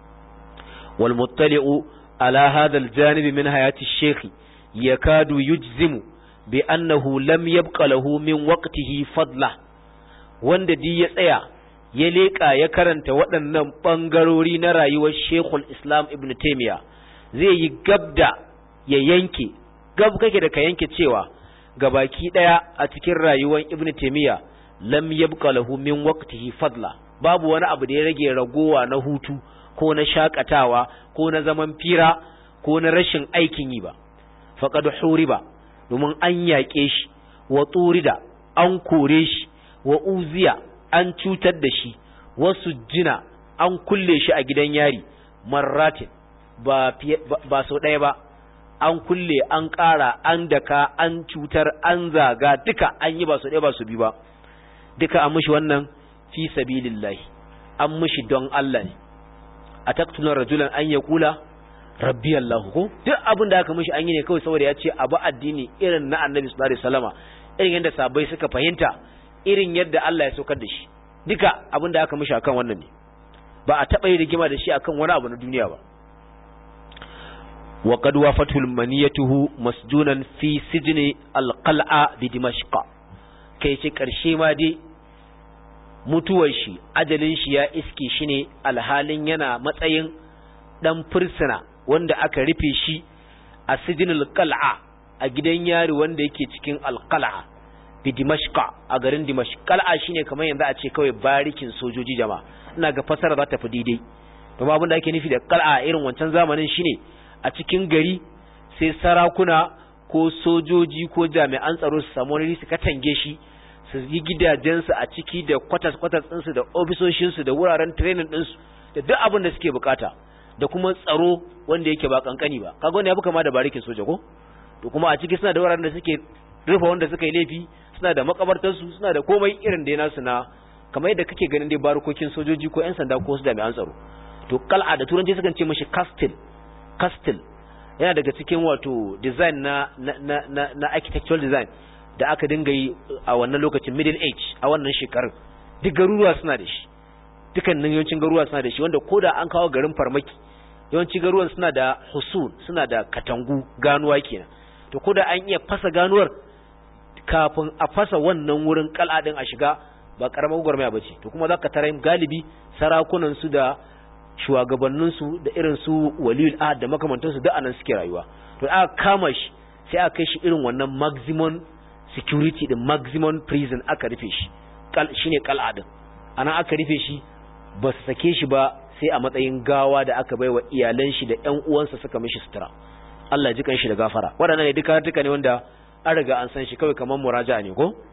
wal muttali'u ala hadha al janib min hayati ash-shaykh yakadu yujzimu bi annahu lam yabqa lahu min waqtihi fadla wanda di ya tsaya ya leka ya karanta waɗannan bangarori na rayuwar Sheikhul Islam Ibn Taymiyyah zai yi gabda ya yanke gab kake da ka yanke cewa gabaki daya a cikin rayuwar Ibn Taymiyyah lam yabqa lahu min waqtihi fadla babu wani abu da ya rage ragowa na hutu ko na shakatawa ko na zaman fira ko na rashin aikin yi ba faqad huriba domin an yaƙe shi wa turida an kore shi wa uziya an cutar da shi wasu jina an kulle shi a gidan yari marratin ba sau ɗaya ba an kulle an ƙara an daka an cutar an zaga duka an yi ba sau ɗaya ba su bi ba duka an mushi wannan fi sabilillahi an mushi don Allah ne a taktulun rajulan an ya kula rabbi Allah ko duk abin da aka mishi an yi ne kawai saboda ya ce abu addini irin na annabi sallallahu alaihi wasallama irin yadda sahabbai suka fahimta irin yadda Allah ya saukar da shi duka abin da aka mishi akan wannan ne ba a taba yi rigima da shi akan wani abu na duniya ba wa qad wafatul maniyatuhu masjunan fi sijni al-qal'a bi dimashq kai ce karshe ma dai mutuwar shi ajalin shi ya iske shi ne alhalin yana matsayin dan fursuna wanda aka rufe shi a sijinul qal'a a gidan yari wanda yake cikin al-qal'a bi dimashq a garin dimashq qal'a shine kamar yanzu a ce kawai barikin sojoji jama'a ina ga fasara za ta fi daidai to abin da ake nufi da qal'a irin wancan zamanin shine a cikin gari sai sarakuna ko sojoji ko jami'an tsaro su samu wani su katange shi su yi gidajensu a ciki da kwatas ɗinsu da ofisoshinsu da wuraren training ɗinsu da duk abin da suke bukata da kuma tsaro wanda yake ba kankani ba kaga wanda ya fi kama da barikin soja ko to kuma a ciki suna da wuraren da suke rufe wanda suka yi laifi suna da makabartarsu suna da komai irin da nasu na kamar yadda kake ganin dai barukokin sojoji ko yan sanda ko su jami'an tsaro to kal'a da turanci sukan ce mishi castle yana daga cikin wato design na architectural design da aka dinga yi a wannan lokacin middle age a wannan shekarun duk garuruwa suna da shi dukkanin yawancin garuruwa suna da shi wanda koda an kawo garin farmaki yawanci garuruwan suna da husun suna da katangu ganuwa kenan to koda an iya fasa ganuwar kafin a fasa wannan wurin kal'a din a shiga ba karamar gurmaya bace to kuma zaka tara galibi sarakunan su da shugabannin su da irin su waliyul ahad da makamantansu duk anan suke rayuwa to aka kama shi sai aka kai shi irin wannan maximum security din maximum prison aka rufe shi shine kal'a din anan aka rufe shi ba su sake shi ba sai a matsayin gawa da aka baiwa iyalan shi da ƴan uwansa suka mishi sutura Allah ya ji kanshi da gafara wadannan ne duka ne wanda an riga an san shi kawai kaman muraja'a ne ko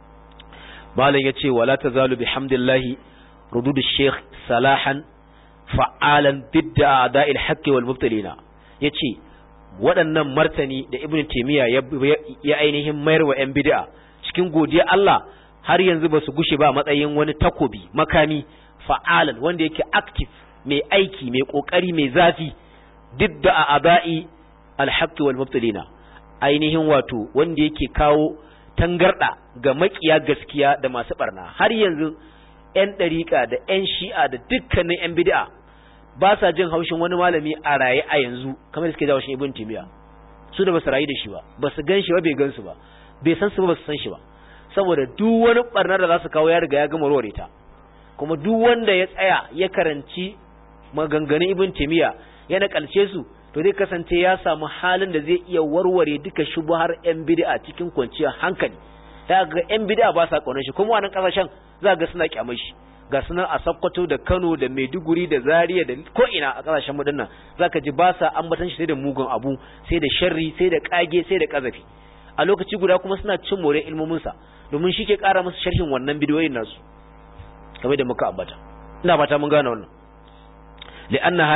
malam yace wala tazalu bihamdillahi rududu shaykh salahan fa'alan bid'a da'il haqqi wal mubtalina yace waɗannan martani da ibnu taymiya ya ainihin mayar wa ƴan bid'a cikin godiya Allah har yanzu ba su gushe ba matsayin wani takobi makami fa'alan wanda yake active mai aiki mai kokari mai zafi didda a'da'i al-haqq wal mubtalina ainihin wato wanda yake kawo tangarda ga makiya gaskiya da masu barna. Har yanzu ƴan dariƙa da ƴan shi'a da dukkanin ƴan bid'a ba sa jin haushin wani malami a raye a yanzu kamar da suke da haushin Ibn Taymiyyah. Su da basu rayu da shi ba, basu gan shi ba, bai gan su ba, bai san su ba, basu san shi ba, saboda duk wani barnar da za su kawo ya riga ya gama warware ta. Kuma duk wanda ya tsaya ya karanci maganganun Ibn Taymiyyah ya nakalce su, to zai kasance ya samu halin da zai iya warware duka shubuhar ƴan bid'a cikin kwanciyar hankali. Da ga ƴan bid'a ba sa kaunar shi, kuma wannan kasashen za ga suna kyamar shi. Ga sunan a Sokoto da Kano da Maiduguri da Zaria da ko ina a kasashen mu dinnan zaka ji ba sa ambatan shi sai da mugun abu, sai da sharri, sai da kage, sai da kazafi. A lokaci guda kuma suna cin more ilmomin sa, domin shi ke ƙara musu sharhin wannan bidiyoyin nasu kamar da muka ambata. Ina fata mun gane wannan. li'annaha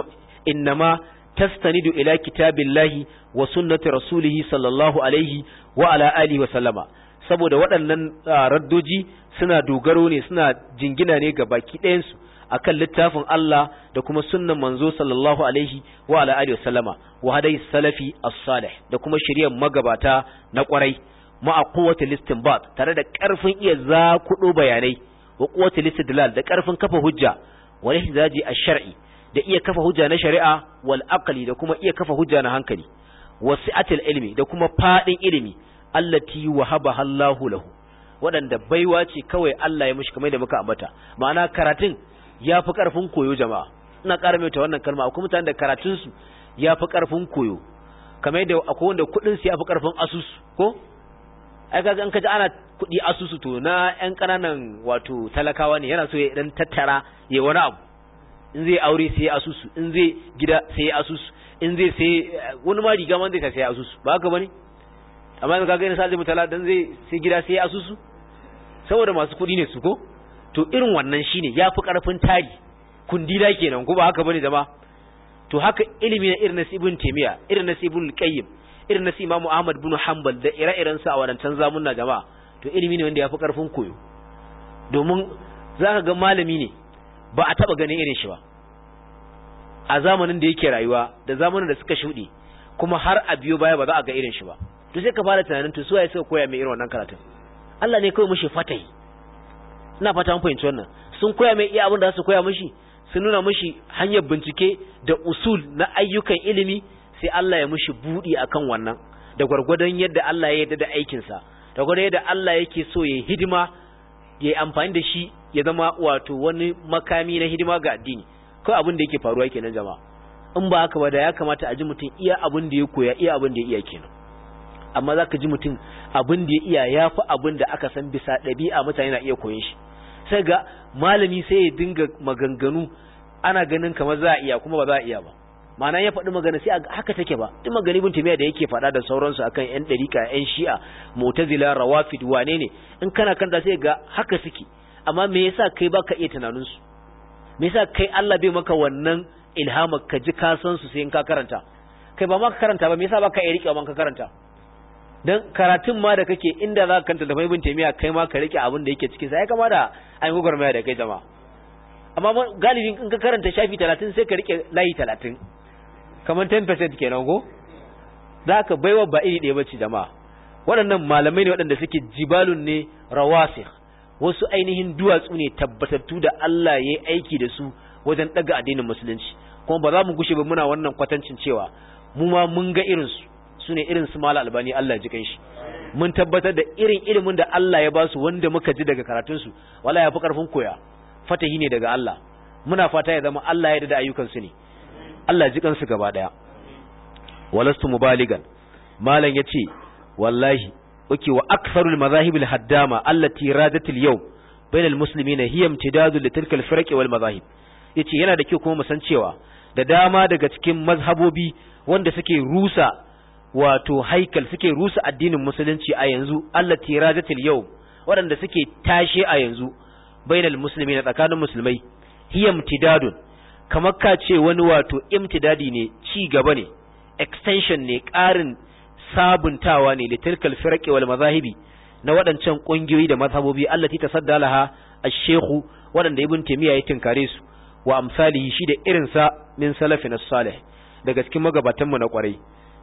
innama tastanidu ila kitabillahi wa sunnati rasulih sallallahu alaihi wa ala alihi wa sallama. Saboda waɗannan raddoji suna dogaro ne, suna jingina ne ga baki ɗayansu akan littafin Allah da kuma sunnan manzo sallallahu alaihi wa ala alihi wa sallama, wa hadai salafi as-salih, da kuma shiryan magabata na ƙwarai, ma'a quwwatil istinbat, tare da ƙarfin iya zakudo bayanai, wa quwwatil istidlal, da ƙarfin kafa hujja, wa ihtijaji ash-shar'i, da iya kafa hujja na shari'a, wal aqli, da kuma iya kafa hujja na hankali, wa si'atil ilmi, da kuma fadin ilimi allati wahabaha Allahu lahu, waɗanda baiwa ce kawai Allah ya mishi kamar da muka ambata. Ma'ana karatun ya fi ƙarfin koyo jama'a. Ina ƙara mai ta wannan kalma, akwai mutanen da karatunsu ya fi ƙarfin koyo, kamar da akwai wanda kuɗinsu ya fi ƙarfin asusu, ko? Ai kaga an kaji ana kuɗi asusu to na ƴan ƙananan wato talakawa ne, yana so ya dan tattara ya wani abu. In zai aure sai ya asusu, in zai gida sai ya asusu, in zai sai wani ma riga man zai sai ya asusu, ba haka bane? Amma yanzu kaga ina sa zai mutala dan zai sai gida sai ya asusu, saboda masu kuɗi ne su, ko? To irin wannan shine yafi karfin tari, kundila kenan, ko ba haka bane jama'a? To haka ilimi na irin na Ibn Taymiyyah, irin na Ibn Qayyim, irin na Imam Ahmad bin Hanbal da ire-iren sa a wadancan zamunna jama'a, to ilimi ne wanda yafi karfin koyo. Domin zaka ga malami ne ba a taba ganin irin shi ba a zamanin da yake rayuwa da zamanin da suka shuɗe, kuma har a biyo baya ba za a ga irin shi ba. To sai ka fara tunanin to suwaye suka koya mai irin wannan karatun? Allah ne kawai mushi fatai. Ina fata mun fahimci wannan. Sun koya mai iya abin da su koya mishi, sun nuna mishi hanyar bincike da usul na ayyukan ilimi, sai Allah ya mishi budi akan wannan, da gwargwadon yadda Allah ya yarda da aikin sa, da gwargwadon yadda Allah yake so ya hidima, ya amfani da shi ya zama wato wani makami na hidima ga addini. Kawai abin da yake faruwa kenan jama'a. In ba haka ba da ya kamata a ji mutum iya abin da ya koya, iya abin da ya iya kenan. Amma za ka ji mutum abin da ya iya ya fi abin da aka san bisa ɗabi'a mutane na iya koyon shi. Sai ga malami sai ya dinga maganganu ana ganin kamar za a iya kuma ba za a iya ba. Ma'ana ya faɗi magana sai haka take ba. Duk magana Ibn Taymiyyah da yake faɗa da sauransu akan ƴan ɗariƙa, ƴan Shi'a, Mu'tazila, Rawafid, wane ne? In kana kanta sai ga haka suke. Amma me yasa kai baka iya tunanin su? Me yasa kai Allah bai maka wannan ilhamar ka ji ka san su sai in ka karanta? Kai ba ma ka karanta ba, me yasa baka iya riƙe ba ka karanta? Dan karatun ma da kake inda za ka kanta da Ibn Taymiyyah kai ma ka rike abin da yake cikin sa, ya kamata ai gurgurmaya da kai jama'a. Amma galibin in ka karanta shafi 30 sai ka rike layi 30, kamar 10% kenan ko? Za ka baiwa ba iri ɗaya bace jama'a. Waɗannan malamai ne waɗanda suke jibalun ne rawasikh, wasu ainihin duwatsu ne tabbatattu da Allah ya yi aiki da su wajen ɗaga addinin musulunci. Kuma ba za mu gushe ba muna wannan kwatancin cewa mu ma mun ga irinsu. Su ne irin su Malam Albani, Allah ya ji kanshi. Mun tabbatar da irin ilimin da Allah ya ba su wanda muka ji daga karatunsu, wala ya fi karfin koya, fatahi ne daga Allah. Muna fata ya zama Allah ya yarda da ayyukansu ne. Allah ya ji kansu gaba daya. Walastu mubaligan. Malam yace wallahi uki wa aktharul madahib al haddama allati radat al yawm bainal muslimina hiya imtidadu li tilka al firaq wal madahib. Yace yana da kyau kuma mu san cewa da dama daga cikin mazhabobi wanda suke rusa wato haikal, suke rusa addinin musulunci a yanzu, allati rajatil yau, waɗanda suke tashe a yanzu bainal muslimina tsakanin musulmai, hiya imtidadun, kamar ka ce wani wato imtidadi ne, ci gaba ne, extension ne, ƙarin sabuntawa ne litilkal firaqi wal mazahibi, na waɗancan ƙungiyoyi da mazhabobi allati tasadda laha ash-shaykhu, waɗanda Ibn Taymiyyah ya tinkare su, wa amsalihi shi da irinsa min salafin as-salih, daga cikin magabatanmu na ƙwarai.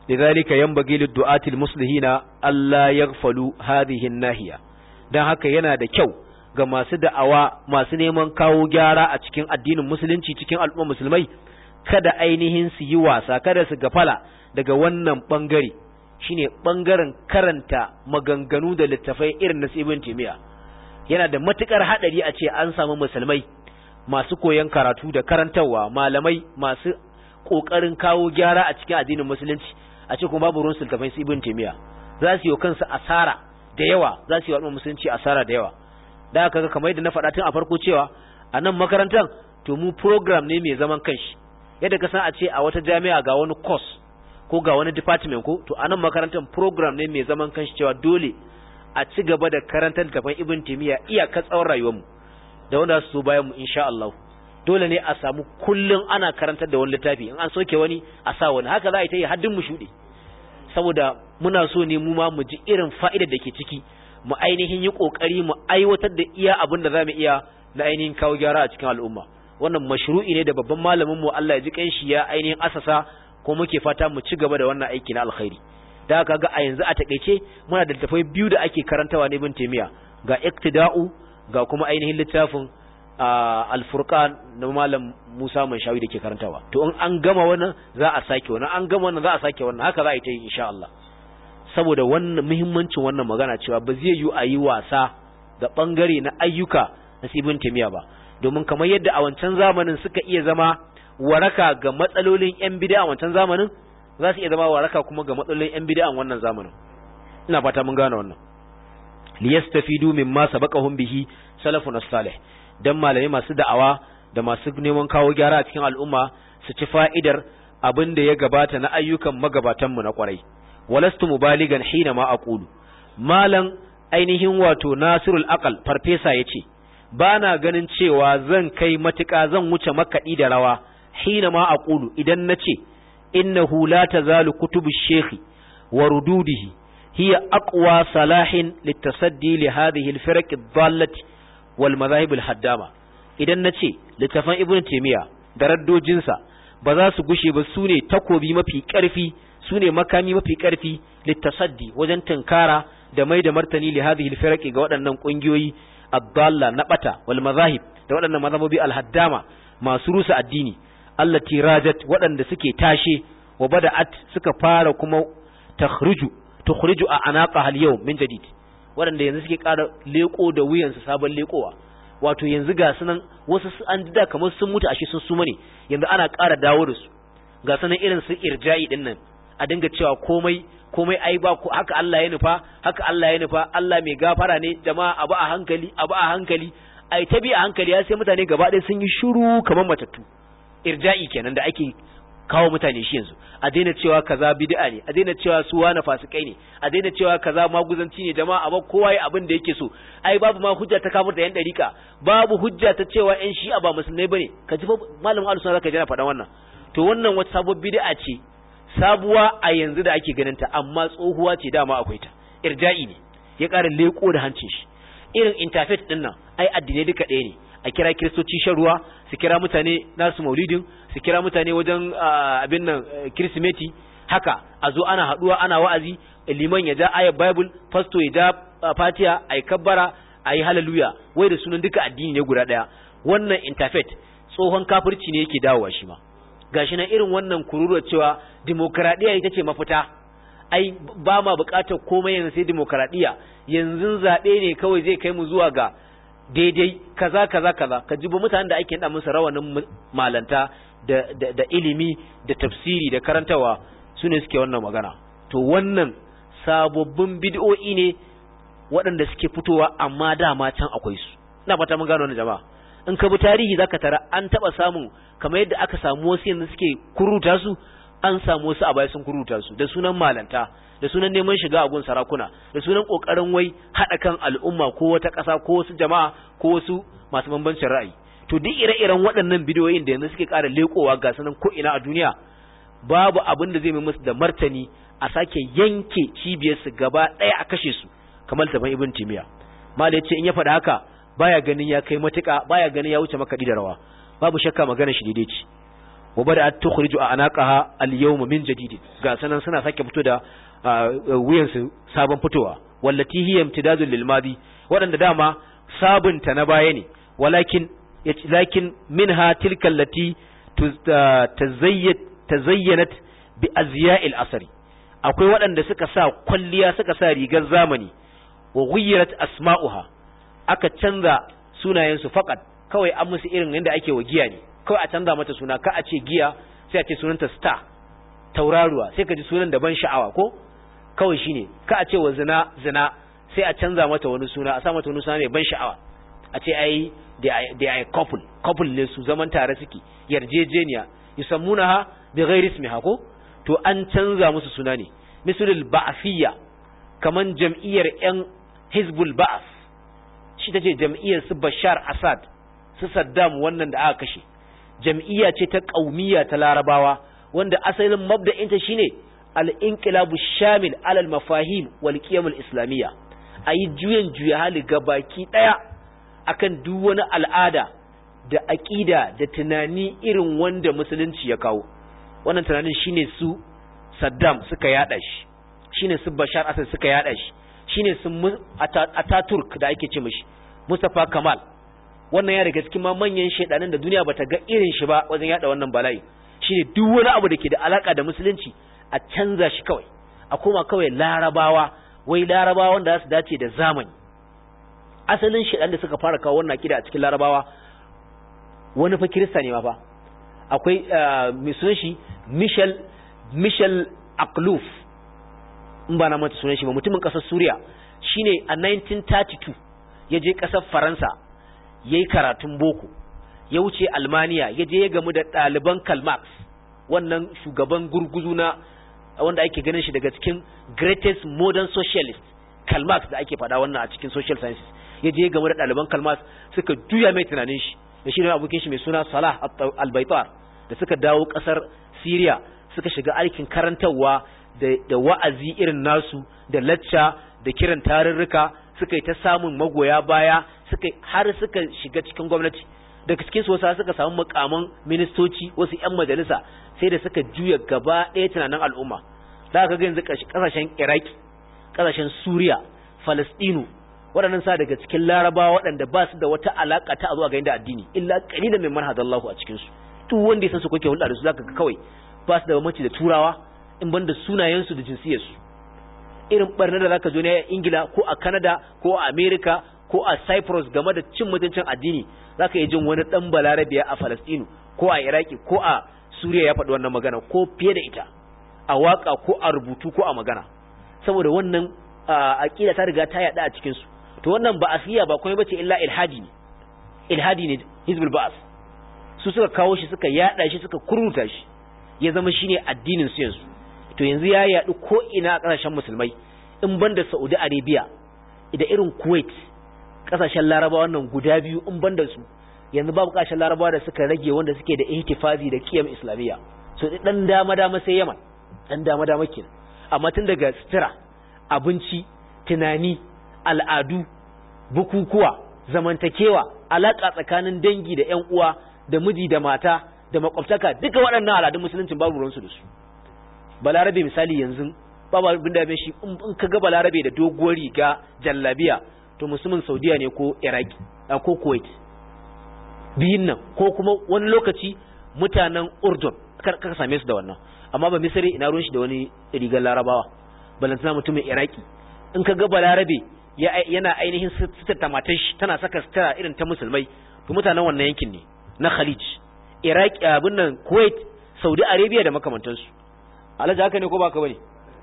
lidhalika yanbaghi lid-du'ati al-muslihina alla yaghfalu hadhihi an-nahiya. Dan haka yana da kyau ga masu da'awa masu neman kawo gyara a cikin addinin musulunci cikin al'umma musulmai kada ainihin su yi wasa, kada su gafala daga wannan bangare, shine bangaren karanta maganganu da littafai irin na Ibn Taymiyyah. Yana da matukar hadari a ce an samu musulmai masu koyon karatu da karantawa, malamai masu kokarin kawo gyara a cikin addinin musulunci, a ce kuma babu ruwan littafai Ibn Taymiyyah. Za su yi kansu asara da yawa, za su yi wa musulunci asara da yawa. Da haka ga kamar yadda na faɗa tun a farko cewa a nan makarantar to mu program ne mai zaman kanshi, yadda ka san a ce a wata jami'a ga wani course ko ga wani department ko, to a nan makarantar program ne mai zaman kanshi cewa dole a ci gaba da karantar littafin Ibn Taymiyyah iyakar tsawon rayuwarmu da wanda su bayan mu insha Allah. Dole ne a samu kullun ana karantar da wani littafi, in an soke wani a sa wani, haka za a yi ta yi haddin mu shuɗe, saboda muna so ne mu ma mu ji irin fa'idar da ke ciki, mu ainihin yi kokari mu aiwatar da iya abin da zamu iya na ainihin kawo gyara a cikin al'umma. Wannan mashru'i ne da babban malamin mu Allah ya ji kanshi ya ainihin asasa, ko muke fata mu ci gaba da wannan aiki na alkhairi. Da haka ga a yanzu a takeice muna da littafai biyu da ake karantawa ne Ibn Taymiyyah, ga Iqtida'u ga kuma ainihin littafin Al-Furqan na malam Musa Manshawi da ke karantawa. To in an gama wannan za a sake wannan, an gama wannan za a sake wannan, haka za a yi ta yi insha Allah. Saboda wannan muhimmancin wannan magana cewa ba zai yi a yi wasa da bangare na ayyuka na Ibn Taymiyyah ba, domin kamar yadda a wancan zamanin suka iya zama waraka ga matsalolin yan bid'a a wancan zamanin, za su iya zama waraka kuma ga matsalolin yan bid'a a wannan zamanin. Ina fata mun gane wannan. Liyastafidu mimma sabaqahum bihi salafun as-salih, dan malamai masu da'awa da masu neman kawo gyara a cikin al'umma su ci fa'idar abin da ya gabata na ayyukan magabatanmu na kwarai. Walastu mubaligan hina ma aqulu, malan ainihin wato Nasirul Aqal farfesa yace bana ganin cewa zan kai matuƙa, zan wuce makaɗi da rawa hina ma aqulu idan nace innahu la tazalu kutubu shaykh wa rududihi hiya aqwa salahin litasaddi li hadhihi al-firaq ad-dallati wal madahib al-haddama. Idan nace littafan Ibn Taymiyyah da raddojinsa ba za su gushe ba, sune takobi mafi ƙarfi, sune makami mafi ƙarfi litasaddi wajen tunkara da mai da martani li hadhihi al-firaq ga waɗannan ƙungiyoyi ad-dalla na bata wal madahib da waɗannan mazhabobi al-haddama masu rusa addini, allati rajat waɗanda suke tashe wa bada'at suka fara kuma tukhriju a anaqa al-yawm min jadid, waɗanda yanzu suke ƙara leko da wuyansu sabon lekowa. Wato yanzu ga sunan wasu an da kamar sun mutu ashe sun suma ne, yanzu ana ƙara dawo da su. Ga sunan irin su irja'i din nan, a dinga cewa komai ai ba ku haka Allah ya nufa, haka Allah ya nufa, Allah mai gafara ne, jama'a abu a hankali ai ta bi a hankali, ya sai mutane gaba ɗaya sun yi shiru kamar matattu. Irja'i kenan da ake kawo mutane shi yanzu, a daina cewa kaza bid'a ne, a daina cewa su wani fasikai ne, a daina cewa kaza maguzanci ne, jama'a ba kowa ya abin da yake so. Ai babu ma hujja ta kafirta yan dariƙa, babu hujja ta cewa yan shi'a ba musulmai bane. Ka ji malamin ahlus sunna zaka ji na faɗan wannan. To wannan wata sabuwar bid'a ce, sabuwa a yanzu da ake ganin ta, amma tsohuwa ce dama akwai ta. Irja'i ne ya ƙara leko da hancin shi. Irin interfaith din nan, ai addinai duka ɗaya ne. A kira kiristoci shan ruwa, su kira mutane nasu maulidin, su kira mutane wajen abin nan kirsimeti, haka a zo ana haduwa ana wa'azi, liman ya ja ayat bible, pastor ya ja fatiha, ayi kabbara, ayi hallelujah, wai da sunan duka addini ne guda daya. Wannan interfaith tsohon kafirci ne yake dawowa shi ma. Gashi nan irin wannan kururuwa cewa demokradiya ita ce mafita, ai ba ma bukatar komai yanzu sai demokradiya, yanzu zabe ne kawai zai kai mu zuwa ga daidai kaza ka jibo mutanen da ake da musu rawanin malanta da ilimi da tafsiri da karantawa su ne suke wannan magana. To wannan sababbin bid'o'i ne waɗanda suke fitowa, amma dama can akwai su. Ina fata mun gano wannan jama'a. In ka bi tarihi zaka tara an taba samun kamar yadda aka samu wasu yanzu suke kuruta su, an samu wasu a baya sun kuruta su da sunan malanta, da sunan neman shiga a gun sarakuna, da sunan kokarin wai hada kan al'umma ko wata ƙasa ko wasu jama'a ko wasu masu bambancin ra'ayi. To duk ire-iren waɗannan bidiyoyin da yanzu suke ƙara lekowa ga sanan ko ina a duniya, babu abin da zai mai musu da martani a sake yanke cibiyar su gaba ɗaya a kashe su kamar taban Ibn Taymiyyah. Malai yace in ya faɗa haka baya ganin ya kai matuƙa, baya ganin ya wuce makaɗi da rawa. Babu shakka magana shi daidai ce. wa bada'at tukhriju anaqaha al-yawm min jadid ga sanan suna sake fito da wuyan su sabon fitowa wallati hiya imtidadun lil madi wadanda dama sabunta na baya ne lakin minha tilka allati tazayyanat bi azya'il asri akwai waɗanda suka sa kwalliya suka sa rigar zamani wa ghayyarat asma'uha aka canza sunayen su faqat kawai an musu irin yanda ake wa giya ne kawai a canza mata suna ka a ce giya sai a ce sunanta star tauraruwa sai ka ji sunan da ban sha'awa ko kawai shine ka a ce wa zina sai a canza mata wani suna a sa mata wani suna mai ban sha'awa a ce ai they are couple ne su zaman tare suke yarjejeniya yusammunaha bi ghairi ismiha ko to an canza musu suna ne misalul ba'fiyya kaman jam'iyyar yan hizbul ba'f shi tace jam'iyyar su Bashar Assad su Saddam wannan da aka kashe jam'iyya ce ta qaumiyya ta Larabawa wanda asalin mabda'inta shine al-inqilabu shamil ala al-mafahim wal qiyam al-islamiyya ayi juya hali gabaki daya akan duk wani al'ada da aqida da tunani irin wanda musulunci ya kawo wannan tunanin shine su Saddam suka yada shi shine su Bashar Assad suka yada shi shine su Ataturk da ake ce mishi Mustafa Kamal wannan ya daga cikin manyan shedanin da duniya bata ga irin shi ba wajen yada wannan bala'i shine duk wani abu da ke da alaka da musulunci a canza shi kawai a koma kawai larabawa wanda za su dace da zamani asalin shedan da suka fara kawo wannan akida a cikin larabawa wani fa kirista ne ma fa akwai mai sunan shi Michel Akluf in ba na mata sunan shi ba mutumin kasar Suriya shine a 1932 ya je kasar Faransa yayi karatun boko ya wuce Almaniya ya je ya gamu da ɗaliban Karl Marx wannan shugaban gurguzu na wanda ake ganin shi daga cikin greatest modern socialist Karl Marx da ake faɗa wannan a cikin social sciences ya je ya gamu da ɗaliban Karl Marx suka juya mai tunanin shi da shi ne abokin shi mai suna Salah al-Baitar da suka dawo kasar Syria suka shiga aikin karantarwa da wa'azi irin nasu da lacca da kiran tarurruka suka yi ta samun magoya baya har suka shiga cikin gwamnati daga cikin su wasu suka samu mukaman ministoci wasu ƴan majalisa sai da suka juya gaba ɗaya tunanin al'umma za ka ga yanzu kasashen Iraki kasashen Suriya Falastinu waɗannan sa daga cikin Larabawa waɗanda ba su da wata alaka ta zuwa ga inda addini illa qalilan min manhadallahu a cikin su duk wanda ya san su kuke hulɗa da su zaka ga kawai ba su da bambanci da Turawa in banda sunayen su da jinsiyar su irin barnar da zaka zo ne a Ingila ko a Canada ko a America ko a Cyprus game da cin mutuncin addini zaka yi jin wani dan Balarabiya a Falastinu ko a Iraki ko a Suriya ya faɗi wannan magana ko fiye da ita a waka ko a rubutu ko a magana saboda wannan aqida ta riga ta yada a cikin su to wannan ba asiya ba komai bace illa ilhadi ne hizbul ba'as su suka kawo shi suka yada shi suka kurruta shi ya zama shine addinin su yanzu to yanzu ya yadu ko ina a kasashen musulmai in banda Saudi Arabia da irin Kuwait kasashen Larabawa wannan guda biyu in banda su yanzu babu kasashen Larabawa da suka rage wanda suke da ihtifazi da kiyam islamiyya so dan dama sai Yaman dan dama kenan amma tun daga sutura abinci tunani al'adu bukukuwa zamantakewa alaka tsakanin dangi da ƴan uwa da miji da mata da makwabtaka duka waɗannan al'adun musulunci babu ruwansu da su balarabe misali yanzu babu abin da ya shi in kaga balarabe da doguwar riga jallabiya to musulmin Saudiya ne ko Iraki ko Kuwait biyin nan ko kuma wani lokaci mutanen Urdun ka same su da wannan amma ba Misri ina ruwan shi da wani rigar Larabawa balantana mutumin Iraki in kaga balarabe yana ainihin sitar matar shi tana saka sitara irin ta musulmai to mutanen wannan yankin ne na Khalij Iraki abin nan Kuwait Saudi Arabia da makamantansu alaji haka ne ko baka bane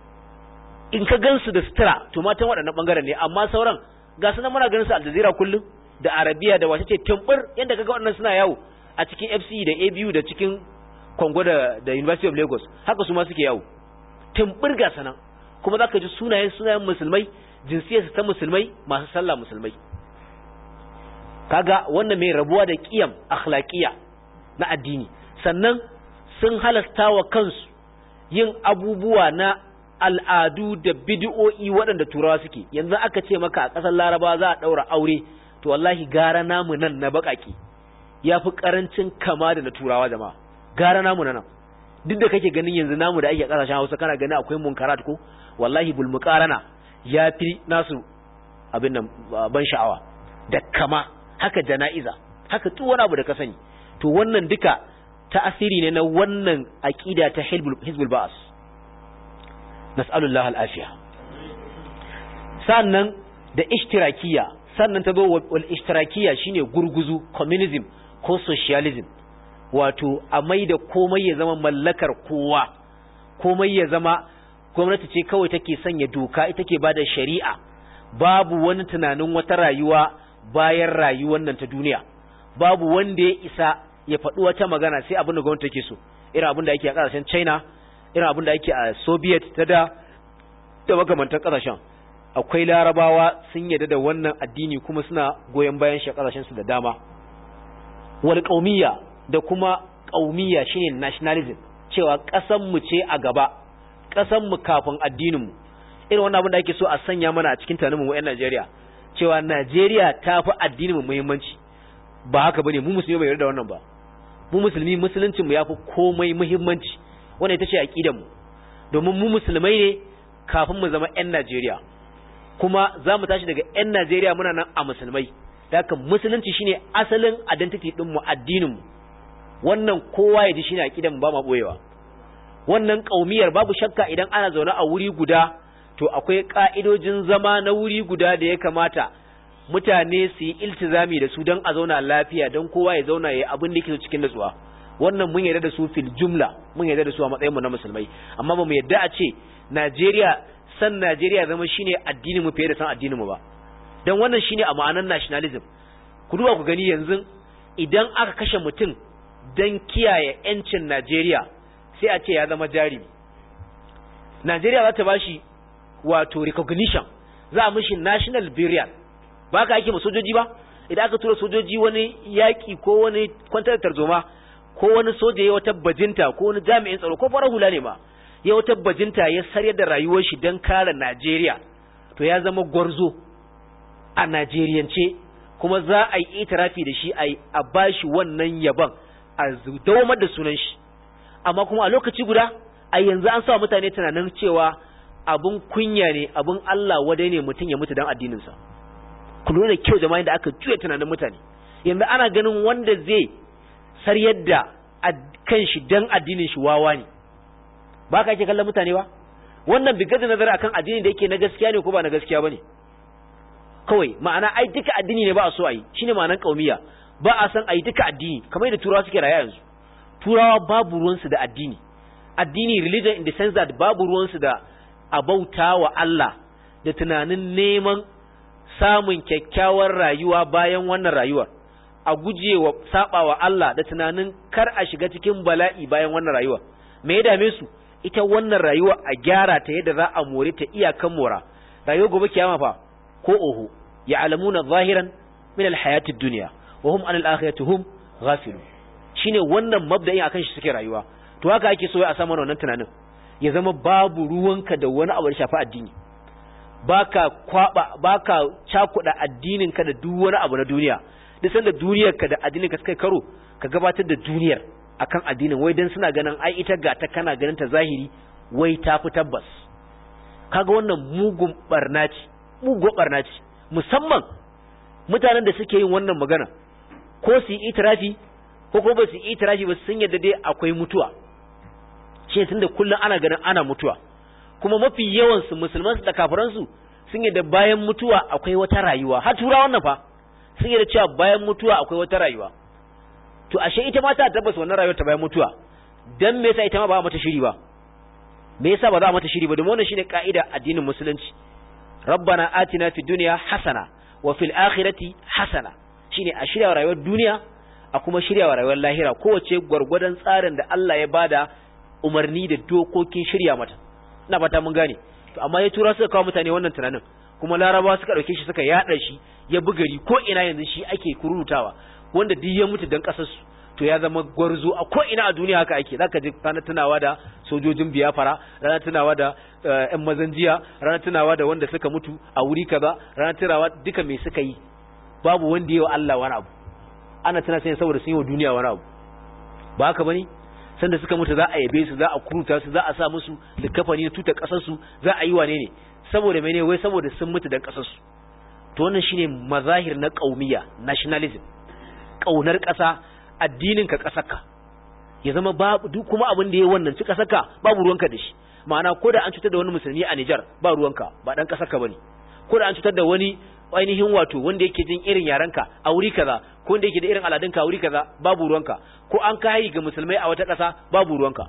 in ka gansu da sitara to matan waɗannan bangaren ne amma sauran ga su nan muna ganin su Al Jazeera kullum da Arabiya da wace ce tumbur yanda kaga waɗannan suna yawo a cikin FCE da ABU da cikin Congo da University of Lagos haka su ma suke yawo tumbur ga sanan kuma zaka ji sunayen musulmai jinsiyarsu ta musulmai masu sallah musulmai kaga wannan mai rabuwa da qiyam akhlaqiya na addini sannan sun halasta wa kansu yin abubuwa na al'adu da bid'o'i waɗanda turawa suke yanzu aka ce maka a ƙasar Laraba za a daura aure to wallahi gara namu nan na bakaki yafi karancin kama da na turawa jama'a gara namu nan duk da kake ganin yanzu namu da ake kasashen Hausa kana ganin akwai munkarat ko wallahi bil muqarana yafi nasu abin nan ban sha'awa da kama haka jana'iza haka duk wani abu da ka sani to wannan duka ta'asiri ne na wannan aqida ta hizbul ba'as nas'alullah al-afiya sannan da ishtirakiyya sannan ta zo wal ishtirakiyya shine gurguzu communism ko socialism wato a maida komai ya zama mallakar kowa komai ya zama gwamnati ce kawai take sanya doka ita ke bada shari'a babu wani tunanin wata rayuwa bayan rayuwar nan ta duniya babu wanda ya isa ya faɗi wata magana sai abin da gwamnati take so irin abin da ake a ƙasashen China irin abin da ake a Soviet ta da makamantan ƙasashen akwai larabawa sun yarda da wannan addini kuma suna goyon bayan shi a ƙasashen su da dama wal qaumiyya da kuma qaumiyya shine nationalism cewa ƙasan mu ce a gaba ƙasan mu kafin addinin mu irin wannan abin da ake so a sanya mana a cikin tunanin mu ƴan Najeriya cewa Najeriya ta fi addinin mu muhimmanci ba haka bane mu musulmi bai yarda da wannan ba mu musulmi musuluncin mu yafi komai muhimmanci wannan ita ce aqidar mu domin mu musulmai ne kafin mu zama ƴan Najeriya kuma za mu tashi daga ƴan Najeriya muna nan a musulmai haka musulunci shine asalin identity din mu addinin mu wannan kowa ya ji shine aqidar mu ba ma boyewa wannan kaumiyar babu shakka idan ana zaune a wuri guda to akwai ka'idojin zama na wuri guda da ya kamata mutane su yi iltizami da su don a zauna lafiya don kowa ya zauna ya abin da yake cikin nutsuwa wannan mun yarda da su fil jumla mun yarda da su a matsayin mu na musulmai amma ba mu yarda a ce Najeriya zama shine addinin mu fiye da san addinin mu ba dan wannan shine a ma'anar nationalism ku duba ku gani yanzu idan aka kashe mutum dan kiyaye yancin Najeriya sai a ce ya zama jarimi Najeriya za ta bashi wato recognition za a mishi national burial ba ka ake sojoji ba idan aka tura sojoji wani yaki ko wani kwantar tarzoma ko wani soja ya wata bajinta ko wani jami'in tsaro ko farar hula ne ma ya wata bajinta ya sarya da rayuwar shi don kare Najeriya to ya zama gwarzo a Najeriyance kuma za a yi itirafi da shi a bashi wannan yaban a dawamar da sunan shi amma kuma a lokaci guda a yanzu an sa mutane tunanin cewa abun kunya ne abun Allah wadai ne mutum ya mutu don addininsa ku lura da kyau jama'a da aka juya tunanin mutane yanzu ana ganin wanda zai saryar da kan shi don addinin shi wawa ne ba ka ake kallon mutane ba wannan bigar da nazari akan addini da yake na gaskiya ne ko ba na gaskiya bane kawai ma'ana ai duka addini ne ba a so a yi shine ma'anar kaumiya ba a san a yi duka addini kamar yadda turawa suke rayuwa yanzu turawa babu ruwansu da addini religion in the sense that babu ruwansu da abauta wa Allah da tunanin neman samun kyakkyawar rayuwa bayan wannan rayuwar a gujewa sabawa Allah da tunanin kar a shiga cikin bala'i bayan wannan rayuwa me ya dame su ita wannan rayuwa a gyara ta yadda za a more ta iyakan mora rayuwa gobe kiyama fa ko oho ya'lamuna zahiran min alhayatid dunya wa hum anil akhirati hum ghafilun shine wannan mabda'in akan shi suke rayuwa to haka ake so a samu wannan tunanin ya zama babu ruwanka da wani abu da shafi addini baka cakuda addininka da duk wani abu na duniya duk sanda duniyarka da addininka suka karo ka gabatar da duniyar akan addinin wai dan suna ganin ai ita ga ta kana ganin ta zahiri wai ta fi tabbas kaga wannan mugun barna ce musamman mutanen da suke yin wannan magana ko su yi itirafi ko ba su yi itirafi ba sun yadda dai akwai mutuwa shi tunda kullun ana ganin ana mutuwa kuma mafi yawan su musulman su da kafiran su sun yadda bayan mutuwa akwai wata rayuwa har turawan nan fa sun yadda cewa bayan mutuwa akwai wata rayuwa to ashe ita ma ta tabbas wannan rayuwar ta bayan mutuwa dan me yasa ita ma ba mata shiri ba me yasa ba za mata shiri ba domin wannan shine kaida addinin musulunci rabbana atina fid dunya hasana wa fil akhirati hasana shine a shirya rayuwar duniya a kuma shirya rayuwar lahira kowace gwargwadon tsarin da Allah ya bada umarni da dokokin shirya mata ina fata mun gane to amma ya tura suka kawo mutane wannan tunanin kuma larabawa suka dauke shi suka yada shi ya bugari ko ina yanzu shi ake kururutawa wanda duk ya mutu dan kasar su to ya zama gwarzo a ko ina a duniya haka ake zaka ji ranar tunawa da sojojin Biafra ranar tunawa da ƴan mazanjiya ranar tunawa da wanda suka mutu a wuri kaza ranar tunawa duka me suka yi babu wanda yayi wa Allah wani abu ana tana sai saboda sun yi wa duniya wani abu ba haka bane sanda suka mutu za a yabe su, za a kuruta su, za a sa musu likafani na tutar kasar su, za a yi wane ne, saboda mene? Wai saboda sun mutu dan kasar su. To wannan shine mazahir na qaumiyya, nationalism, kaunar kasa, addinin ka kasarka ya zama babu duk kuma abin da yayi wannan ci kasarka babu ruwanka da shi. Ma'ana ko da an cutar da wani musulmi a Niger ba ruwanka, ba dan kasarka bane. Ko da an cutar da wani ainihin wato wanda yake jin irin yaranka a wuri kaza, ko wanda yake da irin aladunka a wuri kaza, babu ruwanka. Ko an kai ga musulmai a wata kasa, babu ruwanka.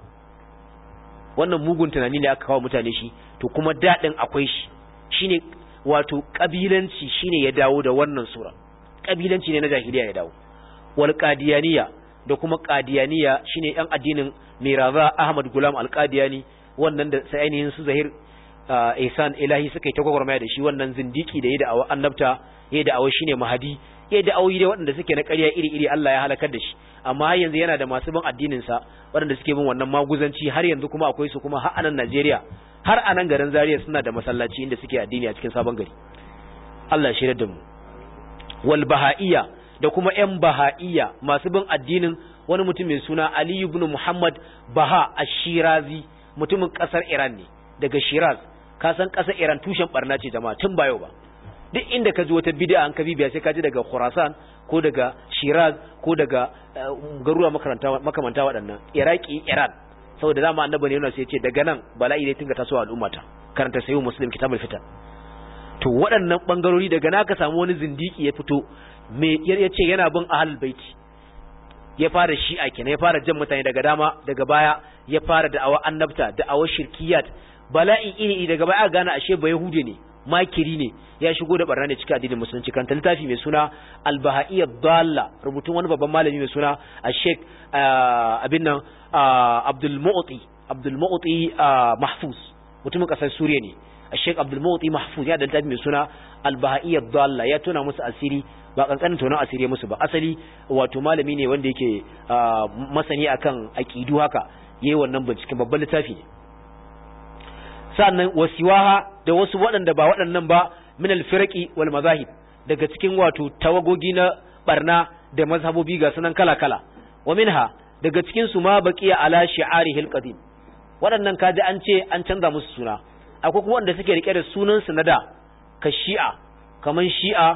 Wannan mugun tunani ne aka kawo mutane shi, to kuma dadin akwai shi. Shine wato kabilanci shine ya dawo da wannan sura. Kabilanci ne na jahiliya ya dawo. Wal qadiyaniya, da kuma qadiyaniya shine yan addinin Miraza Ahmad Gulam Al-Qadiyani, wannan da sai ainihin su Zahir Ihsan Ilahi suka yi ta gwagwarmaya da shi, wannan zindiki da yayi da awa annabta, yayi da awa shine mahadi, yayi da awoyi da waɗanda suke na ƙarya iri-iri, Allah ya halakar da shi. Amma har yanzu yana da masu bin addinin sa waɗanda suke bin wannan maguzanci, har yanzu kuma akwai su, kuma har anan Najeriya, har anan garin Zaria suna da masallaci inda suke addini a cikin Sabon Gari. Allah ya shirya da mu. Wal Baha'iyya, da kuma ƴan Baha'iyya masu bin addinin wani mutum mai suna Ali ibn Muhammad Baha Ash-Shirazi, mutumin kasar Iran ne, daga Shiraz. Ka san kasar Iran tushen barna ce jama'a, tun ba yau ba. Duk inda ka ji wata bid'a an ka bibiya sai ka ji daga Khurasan ko daga Shiraz ko daga garuruwa makamanta waɗannan, Iraki, Iran. Saboda dama annabi ne yana sai ya ce daga nan bala'i ne tinga tasowa al'ummata. Karanta sayyid Muslim Kitabul Fitan. To waɗannan bangarori daga naka samu wani zindiki ya fito me yace yana bin ahlul baiti, ya fara shi'a kenan, ya fara jan mutane daga dama, daga baya ya fara da'awa annabta, da'awar shirkiyat, bala'i iri daga baya gane ashe ba yahude ne, makiri ne, ya shigo da barna ne cikin addinin musulunci. Kan littafi mai suna Al-Baha'iyya Dalla, rubutun wani babban malami mai suna Sheikh abin nan Abdul Mu'ti Mahfuz, mutumin kasar Suriya ne. Sheikh Abdul Mu'ti Mahfuz ya da littafi mai suna Al-Baha'iyya Dalla, ya tona musu asiri, ba kankanin tonon asiri musu ba. Asali wato malami ne wanda yake masani akan aqidu haka, yayi wannan binciken, babban littafi ne. Sannan wasiwaha, da wasu waɗanda ba waɗannan ba, min al-firqi wal mazahib, daga cikin wato tawagogi na barna da mazhabobi ga sunan kala-kala. Wa minha, daga cikin su ma baqiya ala shi'arihi al-qadim, waɗannan kaji an ce an canza musu suna. Akwai kuma wanda suke rike da sunan su na da, ka shi'a, kaman shi'a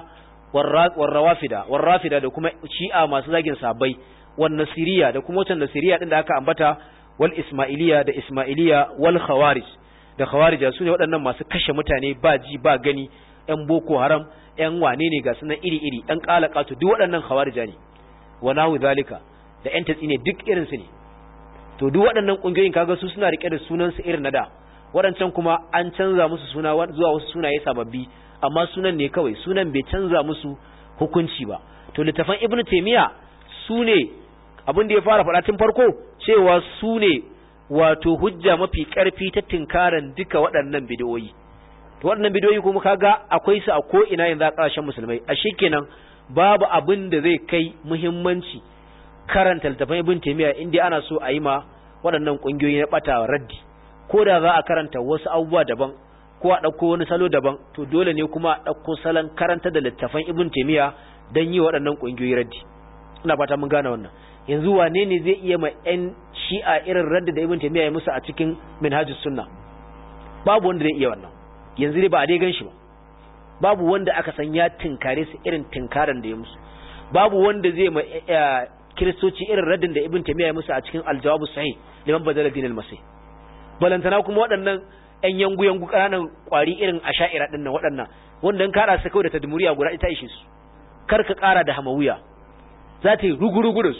warrafida da kuma shi'a masu zagin sahabbai, wan nasiriya da kuma wancan nasiriya din da aka ambata, wal ismailiya da ismailiya, wal khawarij da khawarija, su ne waɗannan masu kashe mutane ba ji ba gani, ƴan boko haram, ƴan wane ne ga sunan iri-iri, ƴan qalaqatu, duk waɗannan khawarija ne. Wa nahu zalika, da ƴan tatsi ne, duk irin su ne. To duk waɗannan kungiyoyin kaga su suna rike da sunan su irin na da, waɗancan kuma an canza musu suna zuwa wasu sunaye sababbi, amma sunan ne kawai, sunan bai canza musu hukunci ba. To littafan Ibn Taymiyyah su ne abin da ya fara faɗa tun farko, cewa su ne wato hujja mafi ƙarfi ta tinkaran duka waɗannan bidiyoyi. To waɗannan bidiyoyi kuma kaga akwai su a ko ina yanzu a ƙasashen musulmai. A shikenan babu abin da zai kai muhimmanci karanta littafan Ibn Taymiyyah inda ana so a yi ma waɗannan ƙungiyoyi na ɓata raddi. Ko da za a karanta wasu abubuwa daban, ko a ɗauko wani salo daban, to dole ne kuma a ɗauko salon karanta da littafan Ibn Taymiyyah don yi waɗannan ƙungiyoyi raddi. Ina fata mun gane wannan. Yanzu wane ne zai iya ma ƴan shi'a irin raddi da Ibn Taymiyyah ya musu a cikin Minhajus Sunnah? Babu wanda zai iya wannan. Yanzu dai ba a dai gan shi ba. Babu wanda aka san ya tinkare su irin tinkaran da ya musu. Babu wanda zai ma kiristoci irin raddin da Ibn Taymiyyah ya musu a cikin Al-Jawab Sahih liman badala dinal masih. Balantana kuma waɗannan ƴan yangu ƙananan ƙwari irin asha'ira ɗin nan, waɗannan wanda in kaɗa su kawai da tadmuriya guda ita ishe su, kar ka ƙara da hamawiya, za ta yi rugu-rugu da su.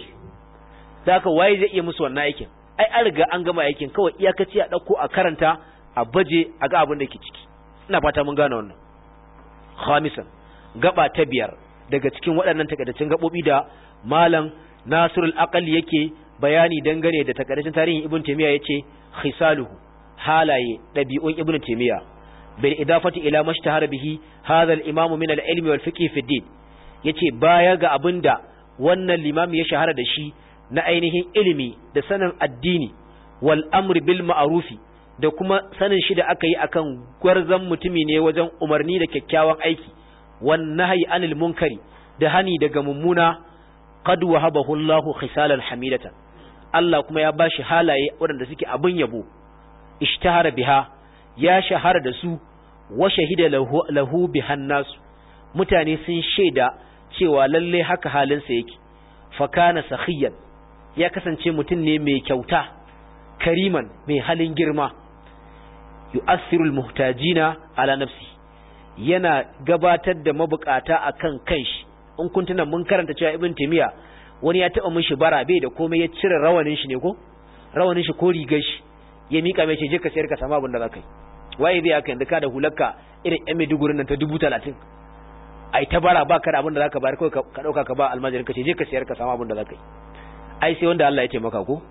Za ka waye zai iya musu wannan aikin? Ai an riga an gama aikin, kawai iyakaci a ɗauko a karanta a baje a ga abin da ke ciki. Ina fata mun gane wannan. Khamisan, gaba ta biyar daga cikin waɗannan takaitaccen gaɓoɓi da Malam Nasirul Aqali yake bayani dangane da takaitaccen tarihin Ibn Taymiyyah, yace khisaluhu, halaye ɗabi'un Ibn Taymiyyah, bil idafati ila mashtahara bihi hadha al-imam min al-ilm wal fiqh fi ad-din. Yace baya ga abinda wannan limami ya shahara da shi na ainihin ilimi da sanin addini, wal amri bil ma'rufi, da kuma sanin shi da aka yi akan gwarzan mutumi ne wajen umarni da kyakkyawan aiki, wan nahyi anil munkari, da hani daga mummuna. Qad wahabahu Allahu khisalan hamidatan, Allah kuma ya bashi halaye waɗanda suke abin yabo ishtahara biha ya shahara da su wa shahida lahu bihan nasu mutane sun shaida cewa lalle haka halinsa yake fa kana sakhiyan ya kasance mutum ne mai kyauta kariman mai halin girma yu'athiru almuhtajina ala nafsi yana gabatar da mabukata akan kanshi in kun tuna mun karanta cewa ibn taymiya wani ya taba mishi bara bai da komai ya cire rawanin shi ne ko rawanin shi ko rigar shi ya mika mai ce je ka sayar ka samu abin da zaka yi waye zai aka yanzu ka da hularka irin yan Maiduguri nan ta 30,000 ai ta bara baka da abin da zaka bayar kai ka dauka ka ba almajirin ka ce je ka sayar ka samu abin da zaka yi ai sai wanda Allah ya ce maka ko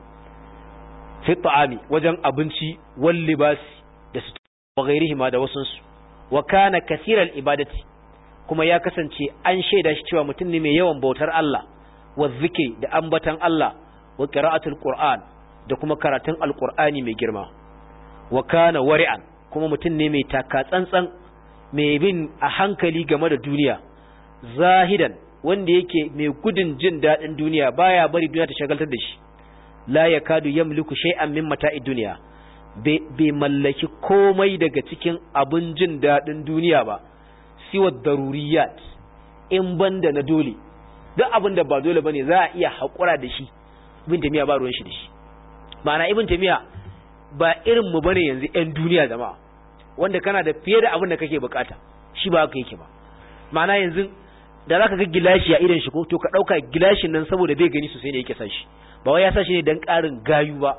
fi ta'ami wajen abinci wal libasi da su wa ghairihima da wasunsu wa kana kaseeral ibadati kuma ya kasance an shaida shi cewa mutum ne mai yawan bautar Allah wa zikri da ambatan Allah wa qira'atul qur'an da kuma karatun alqur'ani mai girma wa kana wari'an kuma mutum ne mai taka tsantsan mai bin a hankali game da duniya zahidan wanda yake mai gudun jin dadin duniya baya bari duniya ta shagaltar da shi la yakadu yamliku shay'an min mata'id dunya bai mallaki komai daga cikin abun jin dadin duniya ba siwa daruriyat in banda na dole duk abin da ba dole bane za a iya hakura da shi ibn tamiya ba ruwan shi da shi ma'ana ibn tamiya ba irin mu bane yanzu ɗan duniya jama'a wanda kana da fiye da abin da kake bukata shi ba haka yake ba ma'ana yanzu da zaka ga gilashi a idan shi ko to ka dauka gilashin nan saboda bai gani sosai ne yake sa shi ba wai ya sa shi ne dan karin gayu ba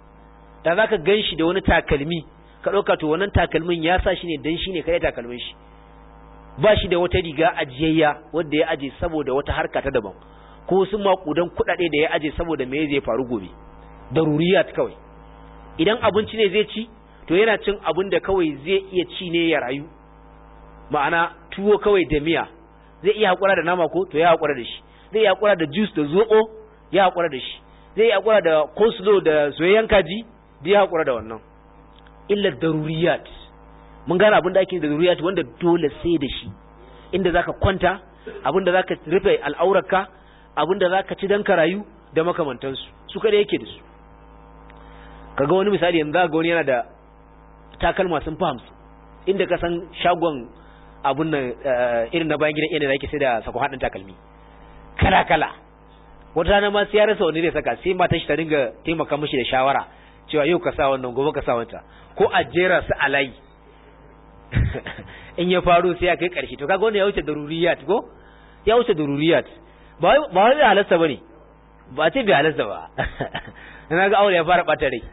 da zaka ganshi da wani takalmi ka dauka to wannan takalmin ya sa shi ne dan shi ne kai takalmin shi ba shi da wata riga ajiyayya wanda ya aje saboda wata harka ta daban ko su makudan kudade da ya aje saboda me zai faru gobe daruriyat kawai idan abinci ne zai ci to yana cin abin da kawai zai iya ci ne ya rayu ma'ana tuwo kawai da miya zai iya hakura da nama ko to ya hakura da shi zai iya hakura da juice da zoɓo ya hakura da shi zai iya hakura da coleslaw da soyayyen kaji da ya hakura da wannan illa daruriyat mun gane abin da ake da daruriyat wanda dole sai da shi inda zaka kwanta abin da zaka rufe al'aurarka abin da zaka ci dan ka rayu da makamantansu su kada yake da su kaga wani misali yanzu ga wani yana da takalma sun fi 50 inda ka san shagon abun nan irin na bayan gidan yana da yake sai da sako hadin takalmi kala kala wata rana ma sai ya rasa wani zai saka sai mata shi ta dinga taimaka mishi da shawara cewa yau ka sa wannan gobe ka sa wancan ko a jera su a layi in ya faru sai ya kai karshe to kaga wannan ya wuce daruriyat ko ya wuce daruriyat ba wai halasta bane ba ce bai halasta ba ina ga aure ya fara bata rai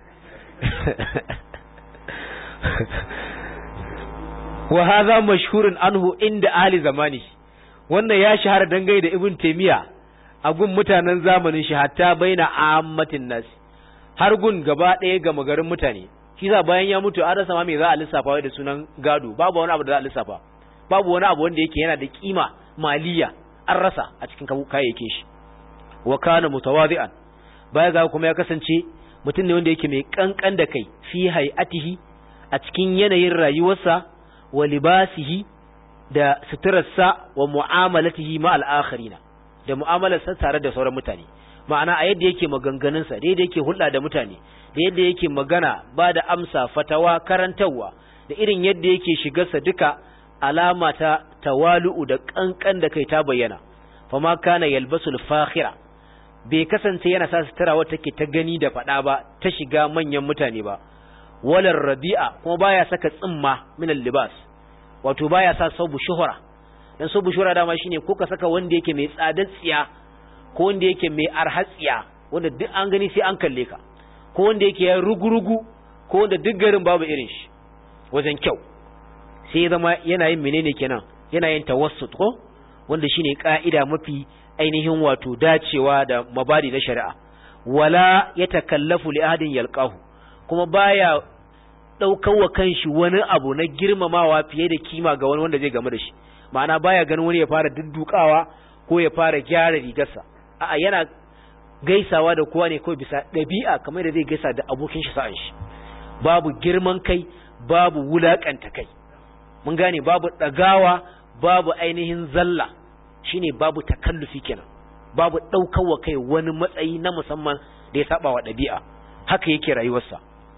wa hadha mashhurun anhu inda ahli zamani wannan ya shahara dangane da ibn taymiya a gun mutanen zamanin shi hatta baina ammatin nas har gun gaba ɗaya ga magarin mutane shi za bayan ya mutu an rasa ma me za a lissafa wai da sunan gado babu wani abu da za a lissafa babu wani abu wanda yake yana da kima maliya an rasa a cikin kayayyakin shi wa kana mutawadi'an baya ga kuma ya kasance mutum ne wanda yake mai kankan da kai fi hay'atihi a cikin yanayin rayuwarsa wa libasihi da suturarsa wa mu'amalatihi ma al-akharina da mu'amalarsa tare da sauran mutane ma'ana a yadda yake maganganunsa da yadda yake hulɗa da mutane da yadda yake magana ba da amsa fatawa karantarwa da irin yadda yake shigarsa duka alama ta tawalu'u da kankan da kai ta bayyana fama kana yalbasul fakhira bai kasance yana sa sutura wata take ta gani da fada ba ta shiga manyan mutane ba walar rabi'a kuma baya saka tsimma min libas wato baya sa saubu shuhura dan saubu shuhura dama shine ko ka saka wanda yake mai tsadar tsiya ko wanda yake mai arhatsiya wanda duk an gani sai an kalle ka ko wanda yake ya rugurugu ko wanda duk garin babu irin shi wajen kyau sai zama yana yin menene kenan yana yin tawassut ko wanda shine ka'ida mafi ainihin wato dacewa da mabadi na shari'a wala yatakallafu li ahadin yalqahu kuma baya daukar wa kanshi wani abu na girmamawa fiye da kima ga wani wanda zai game da shi ma'ana baya ganin wani ya fara duddukawa ko ya fara gyara rigarsa a'a yana gaisawa da kowa ne kawai bisa dabi'a kamar da zai gaisa da abokin shi sa'an shi babu girman kai babu wulakanta kai mun gane babu dagawa babu ainihin zalla shine babu takallufi kenan babu daukar wa kai wani matsayi na musamman da ya saba wa dabi'a haka yake rayuwarsa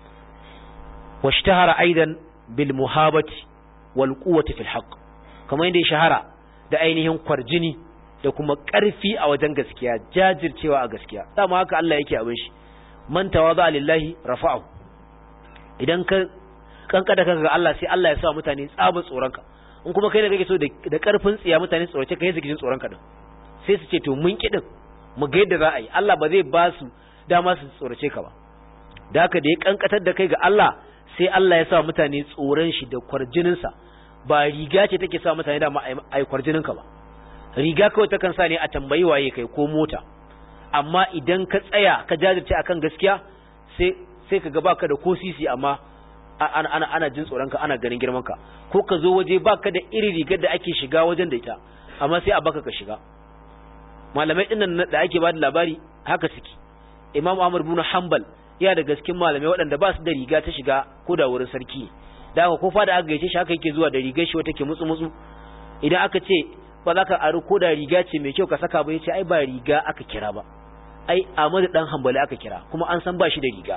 washtahara aidan bil muhabati wal quwwati fil haqq kamar yadda ya shahara da ainihin kwarjini da kuma ƙarfi a wajen gaskiya jajircewa a gaskiya dama haka Allah yake abin shi man tawadha lillahi rafa'ahu idan ka kankada kanka ga Allah sai Allah ya sa mutane tsaba tsoronka in kuma kai ne kake so da ƙarfin tsiya mutane tsorace kai suke jin tsoronka din sai su ce to mun kidin mu ga yadda za a yi Allah ba zai ba su dama su tsorace ka ba da haka da ya kankatar da kai ga Allah sai Allah ya sa mutane tsoron shi da kwarjinin sa ba riga ce take sa mutane da ai kwarjinin ka ba riga kawai ta kan sa ne a tambayi waye kai ko mota amma idan ka tsaya ka jajirce akan gaskiya sai ka ga baka da ko sisi amma ana jin tsoron ka ana ganin girman ka ko ka zo waje baka da irin rigar da ake shiga wajen da ita amma sai a baka ka shiga malamai dinnan da ake bada labari haka suke Imam Ahmad ibn Hanbal ya da gaskin malamai waɗanda ba su da riga ta shiga ko da wurin sarki da haka ko fa da aka gaice shi haka yake zuwa da rigar shi wata ke mutsu idan aka ce ba za ka aro ko da riga ce mai kyau ka saka ba yace ai ba riga aka kira ba ai Ahmad dan Hanbali aka kira kuma an san ba shi da riga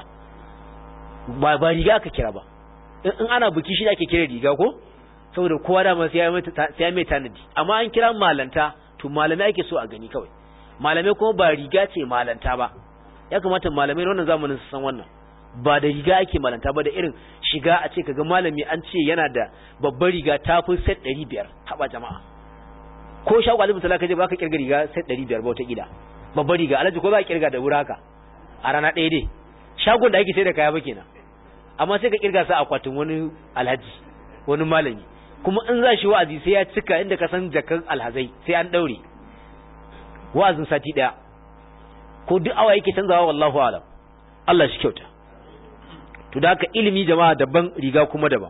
ba riga aka kira ba in ana buki shi ake kira riga ko saboda kowa da ma sai ya mai tanadi amma an kira malanta to malamai ake so a gani kawai malamai kuma ba riga ce malanta ba ya kamata malamai na wannan zamanin su san wannan ba da riga ake malanta ba da irin shiga a ce kaga malami an ce yana da babbar riga ta fi set 500 haba jama'a ko shago alibu talaka je ba ka kirga riga set 500 ba wata kila babbar riga alaji ko za ka kirga da wuri haka a rana ɗaya dai shagon da ake sai da kaya ba kenan amma sai ka kirga sa akwatin wani alhaji wani malami kuma in za shi wa'azi sai ya cika inda ka san jakan alhazai sai an daure wa'azin sati daya ko duk awa yake canzawa wallahu alam Allah shi kyauta to da haka ilimi jama'a daban riga kuma daban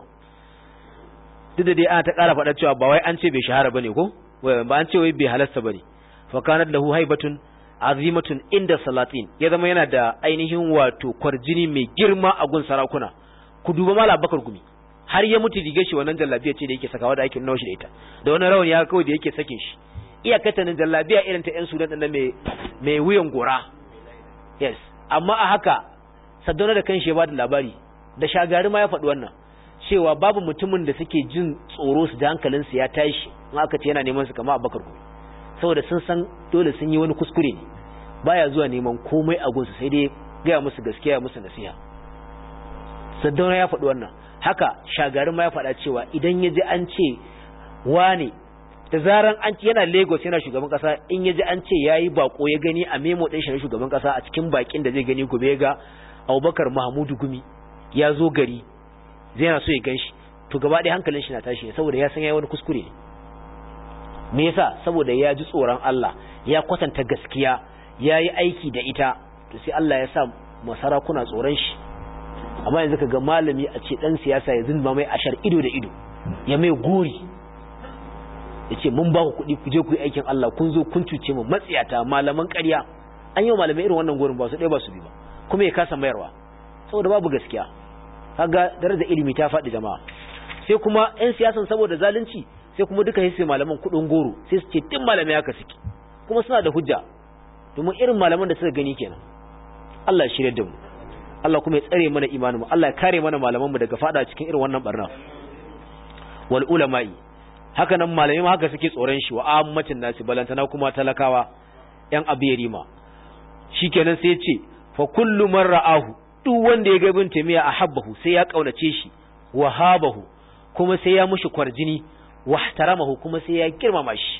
duk da dai ana ta ƙara faɗa cewa ba wai an ce bai shahara bane ko ba an ce wai bai halasta bane fa kanat lahu haibatun azimatun inda salatin ya zama yana da ainihin wato kwarjini mai girma a gun sarakuna ku duba mala bakar gumi har ya mutu rigar shi wannan jallabiya ce da yake sakawa da ake nawa shi da ita da wannan rawan ya kawai da yake sakin shi iyakata nan jallabiya irin ta ƴan Sudan din mai wuyan gora yes amma a haka Saddauna da kanshi ya bada labari da Shagari ma ya faɗi wannan cewa babu mutumin da suke jin tsoro su da hankalin su ya tashi in aka ce yana neman su kamar Abubakar gumi saboda sun san dole sun yi wani kuskure ne baya zuwa neman komai a gunsu sai dai gaya musu gaskiya musu nasiha Saddauna ya faɗi wannan haka Shagari ma ya faɗa cewa idan ya ji an ce wane da zaran an ce yana Lagos yana shugaban kasa in ya ji an ce yayi bako ya gani a memo din shi na shugaban kasa a cikin bakin da zai gani gobe ga Abubakar Mahmudu Gumi ya zo gari zai yana so ya ganshi to gaba ɗaya hankalin shi na tashi saboda ya san yayi wani kuskure ne me yasa saboda ya ji tsoron Allah ya kwatanta gaskiya yayi aiki da ita to sai Allah ya sa masarakuna tsoron shi amma yanzu kaga malami a ce dan siyasa ya zunba mai ashar ido da ido ya mai gori yace mun ba ku kuɗi ku je ku yi aikin Allah kun zo kun cuce mu matsiyata malaman ƙarya an yi malamai irin wannan gorin ba su ɗaya ba su bi ba kuma ya kasa mayarwa saboda babu gaskiya kaga darajar ilimi ta faɗi jama'a sai kuma ƴan siyasan saboda zalunci sai kuma duka hisse malaman kuɗin goro sai su ce din malamai haka suke kuma suna da hujja domin irin malaman da suka gani kenan Allah ya shirye da mu Allah kuma ya tsare mana imanin mu Allah ya kare mana malaman mu daga fada cikin irin wannan barna wal ulama'i haka nan malamai ma haka suke tsoron shi wa ammatin nasi balantana kuma talakawa yan abiyarima shikenan sai ya ce fa kullu man ra'ahu duk wanda ya ga Ibn Taymiyyah ahabbahu sai ya kaunace shi wa habahu kuma sai ya mushi kwarjini wa ihtaramahu kuma sai ya girmama shi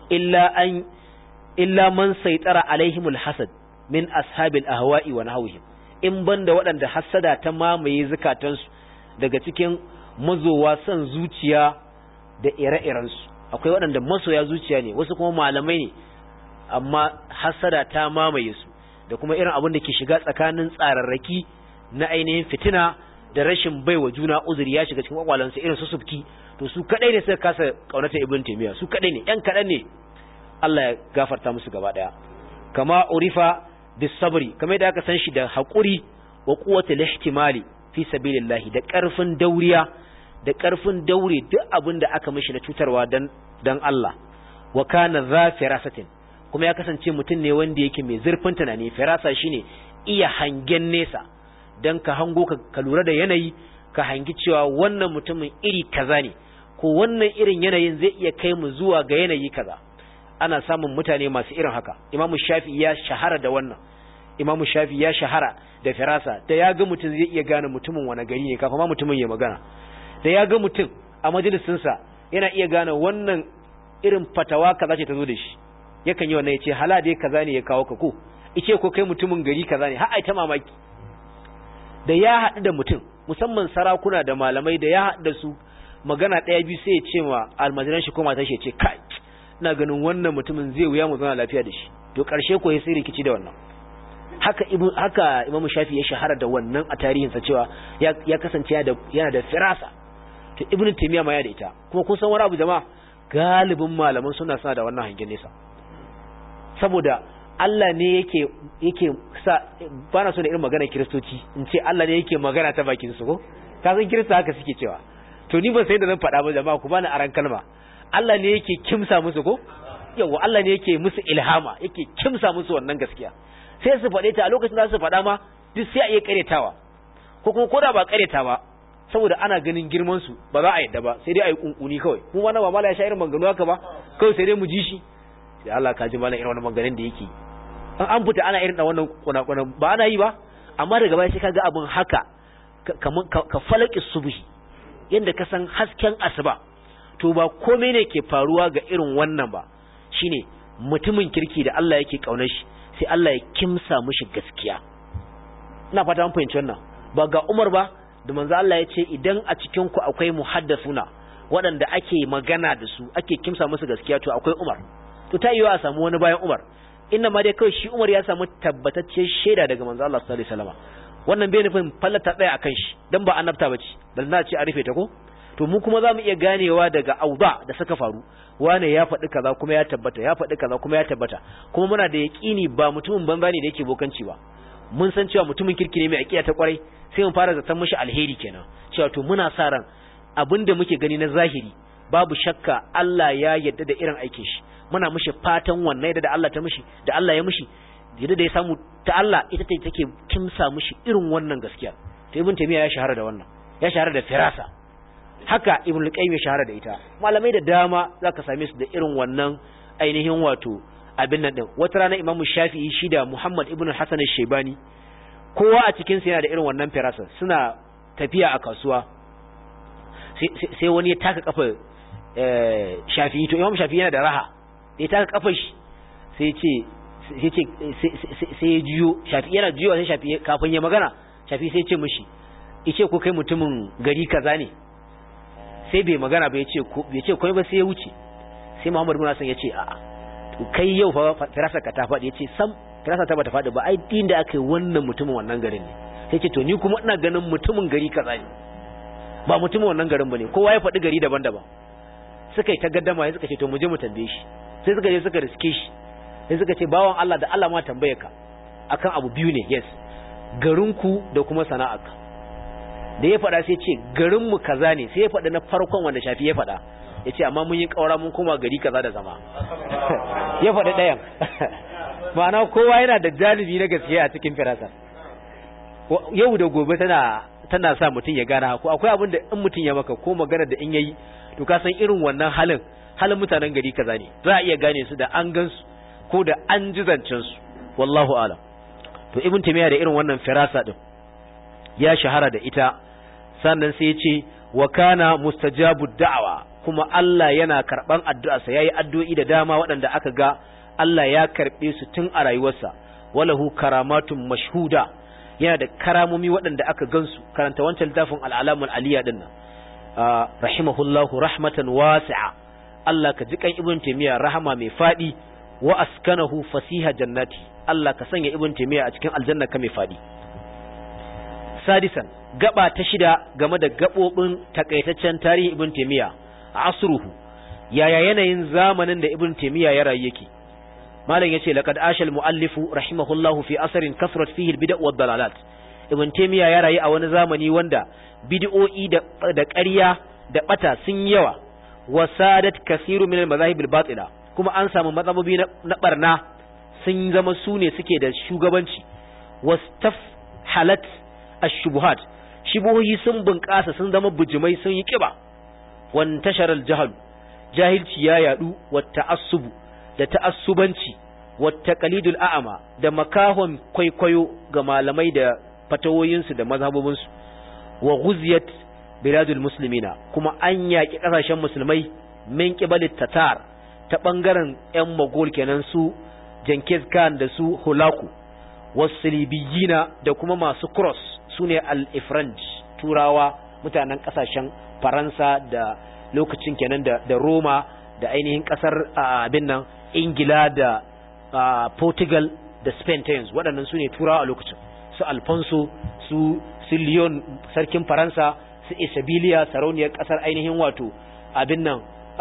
illa man saytara alaihimul hasad min ashabil ahwa'i wa nahwihim in banda waɗanda hasada ta mamaye zakatansu daga cikin mazowa son zuciya da ire-irensu akwai waɗanda masoya zuciya ne wasu kuma malamai ne amma hasada ta mamaye su da kuma irin abin da ke shiga tsakanin tsararraki na ainihin fitina da rashin baiwa juna uzuri ya shiga cikin kwakwalansu irin su subki to su kadai ne suka kasa kaunata Ibn Taymiyyah su kadai ne yan kadan ne Allah ya gafarta musu gaba daya kama urifa bis sabri kamar da aka san shi da hakuri wa quwwatul ihtimali fi sabilillah da karfin dauriya da karfin daure duk abin da aka mishi na cutarwa dan Allah wa kana za firasatin kuma ya kasance mutum ne wanda yake mai zurfin tunani firasa shine iya hangen nesa dan ka hango ka lura da yanayi ka hangi cewa wannan mutumin iri kaza ne ko wannan irin yanayin zai iya kai mu zuwa ga yanayi kaza. Ana samun mutane masu irin haka. Imam Shafi'i ya shahara da wannan. Imam Shafi'i ya shahara da firasa, da ya ga mutum zai iya gane mutumin wani gari ne kafin ma mutumin ya magana. Da ya ga mutum a majalisinsa yana iya gane wannan irin fatawa kaza ce ta zo da shi. Yakan yi wannan ya ce hala dai kaza ne ya kawo ka ko ice ko kai mutumin gari kaza ne, har ai ta mamaki. Da ya haɗu da mutum, musamman sarakuna da malamai, da ya haɗu da su magana ɗaya biyu sai ya ce ma almajiran shi ko matar shi ya ce kai ina ganin wannan mutumin zai wuya mu zauna lafiya da shi. To ƙarshe ko ya sai rikici da wannan. Haka Imam Shafi ya shahara da wannan a tarihinsa cewa ya kasance yana da firasa. To Ibn Taymiyyah ma ya da ita. Kuma kun san wani abu jama'a, galibin malaman suna da wannan hangen nesa. Saboda Allah ne yake sa, ba na so da irin magana Kiristoci in ce Allah ne yake magana ta bakin su ko? Ka san Kirista haka suke cewa. To ni ban sai da zan faɗa ba jama'a, ku bani aran kalma. Allah ne yake kimsa musu ko? Yawa Allah ne yake musu ilhama, yake kimsa musu wannan gaskiya. Sai su faɗe ta a lokacin da su faɗa ma duk sai a iya ƙaretawa. Ko kuma koda ba ƙareta ba, saboda ana ganin girman su ba za a yadda ba, sai dai a yi kunkuni kawai. Mu ma na ba mala ya sha irin maganganu haka ba, kawai sai dai mu ji shi. Sai Allah ka ji malam irin wannan maganganun da yake. An fita ana irin da wannan kuna ba ana yi ba, amma daga baya sai kaga abin haka ka falaki subhi yanda ka san hasken asuba. To ba komai ne ke faruwa ga irin wannan ba, shine mutumin kirki da Allah yake kaunar shi sai Allah ya kimsa mishi gaskiya. Ina fata mun fahimci wannan. Ba ga Umar ba da manzo Allah ya ce idan a cikin ku akwai muhaddasuna waɗanda ake magana da su ake kimsa musu gaskiya, to akwai Umar. To ta yiwa a samu wani bayan Umar. Inna ma dai kawai shi Umar ya samu tabbataccen shaida daga manzo Allah sallallahu alaihi wasallam. Wannan bai nufin fallata tsaya akan shi dan ba annabta bace, dan na ce a rufe ta ko. To mu kuma zamu iya ganewa daga auda da suka faru, wane ya faɗi kaza kuma ya tabbata, ya faɗi kaza kuma ya tabbata, kuma muna da yaƙini ba mutumin banza ne da yake bokanci ba. Mun san cewa mutumin kirki ne mai aƙida ta kwarai, sai mun fara zaton mishi alheri kenan, cewa to muna sa ran abinda muke gani na zahiri babu shakka Allah ya yarda da irin aikin shi. Muna mishi fatan wannan yadda da Allah ta mishi, da Allah ya mishi, yadda da ya samu ta Allah ita ce take kimsa mishi irin wannan gaskiya. To Ibn Taymiyyah ya shahara da wannan, ya shahara da firasa. Haka Ibn al-Qayyim ya shahara da ita. Malamai da dama zaka same su da irin wannan ainihin wato abin nan din. Wata rana Imam Shafi'i shi da Muhammad ibn Hassan al-Shaybani, kowa a cikin su yana da irin wannan firasa. Suna tafiya a kasuwa, sai wani ya taka kafa Shafi'i. To Imam Shafi'i yana da raha, ya taka kafar shi sai ya jiyo. Shafi'i yana jiyo, sai Shafi'i kafin ya magana Shafi'i sai ya ce mishi, "Ice ko kai mutumin gari kaza ne?" Sai bai magana ba, ya ce kai ba, sai ya wuce. Sai Muhammad ibn Hassan ya ce, "A'a, to kai yau fa firasa ka ta faɗi." Ya ce, "Sam, firasa ta bata faɗi ba, ai din da aka yi wannan mutumin wannan garin ne." Sai ce, "To ni kuma ina ganin mutumin gari kaza ne, ba mutumin wannan garin bane." Kowa ya faɗi gari daban-daban. Suka yi ta gaddama, sai suka ce, "To mu je mu tambaye shi." Sai suka je suka riske shi. Sai suka ce, "Bawan Allah, da Allah ma tambaye ka akan abu biyu ne." Yes, garinku da kuma sana'arka. Da ya faɗa sai ce garinmu kaza ne, sai ya faɗa na farkon wanda Shafi ya faɗa, ya ce amma mun yi ƙaura mun koma gari kaza da zama. Ya faɗi ɗayan. Ma'ana kowa yana da jalibi na gaskiya a cikin firasa. Yau da gobe tana sa mutum ya gana ko akwai abin da in mutum ya maka ko magana da in yayi, to ka san irin wannan halin mutanen gari kaza ne, za a iya gane su da an gansu ko da an ji zancen su. Wallahu a'lam. To Ibn Taymiyyah da irin wannan firasa din ya shahara da ita. Sannan sai ya ce wa kana mustajabud da'wa, kuma Allah yana karban addu'arsa. Yayi addu'o'i da dama waɗanda aka ga Allah ya karbe su tun a rayuwarsa. Walahu karamatun mashhuda, yana da karamomi waɗanda aka gansu. Karanta wancan littafin al-alam al-aliyya din nan. Rahimahullahu rahmatan wasi'a. Allah ka ji kan Ibn Taymiyyah rahama mai fadi. Wa askanahu fasiha jannati, Allah ka sanya Ibn Taymiyyah a cikin aljanna ka mai fadi. Sadisan, gaba ta shida game da gabobin takaitaccen tarihi Ibn Taymiyyah, asruhu, yaya yanayin zamanin da Ibn Taymiyyah ya rayu yake. Malam yace laqad ashal muallifu rahimahullahu fi asrin kasrat fihi albid'a wad dalalat. Ibn Taymiyyah ya rayu a wani zamani wanda bid'o'i da ƙarya da bata sun yawa, wasadat kaseeru min al-madahib al-batila, kuma an samu mazhabobi na barna sun zama su ne suke da shugabanci. wastafhalat ash-shubuhat shubuhi sun bunƙasa sun zama bujimai sun yi kiba wan tasharal jahal jahilci ya yadu wa ta'assubu da ta'assubanci wa taqlidul a'ma da makahon kwaikwayo ga malamai da fatawoyinsu da mazhabobinsu wa ghuziyat biladul muslimina kuma an yaki kasashen musulmai min qibalit tatar ta bangaren ƴan Mogol kenan su Genghis Khan da su Hulaku wasilibiyina da kuma masu cross sune al-ifranj turawa mutanen kasashen Faransa da lokacin kenan da Roma da ainihin kasar abin nan Ingila da Portugal da Spain ta yanzu waɗannan sune turawa a lokacin su Alfonso su Leon sarkin Faransa su Isabilia sarauniyar kasar ainihin wato abin nan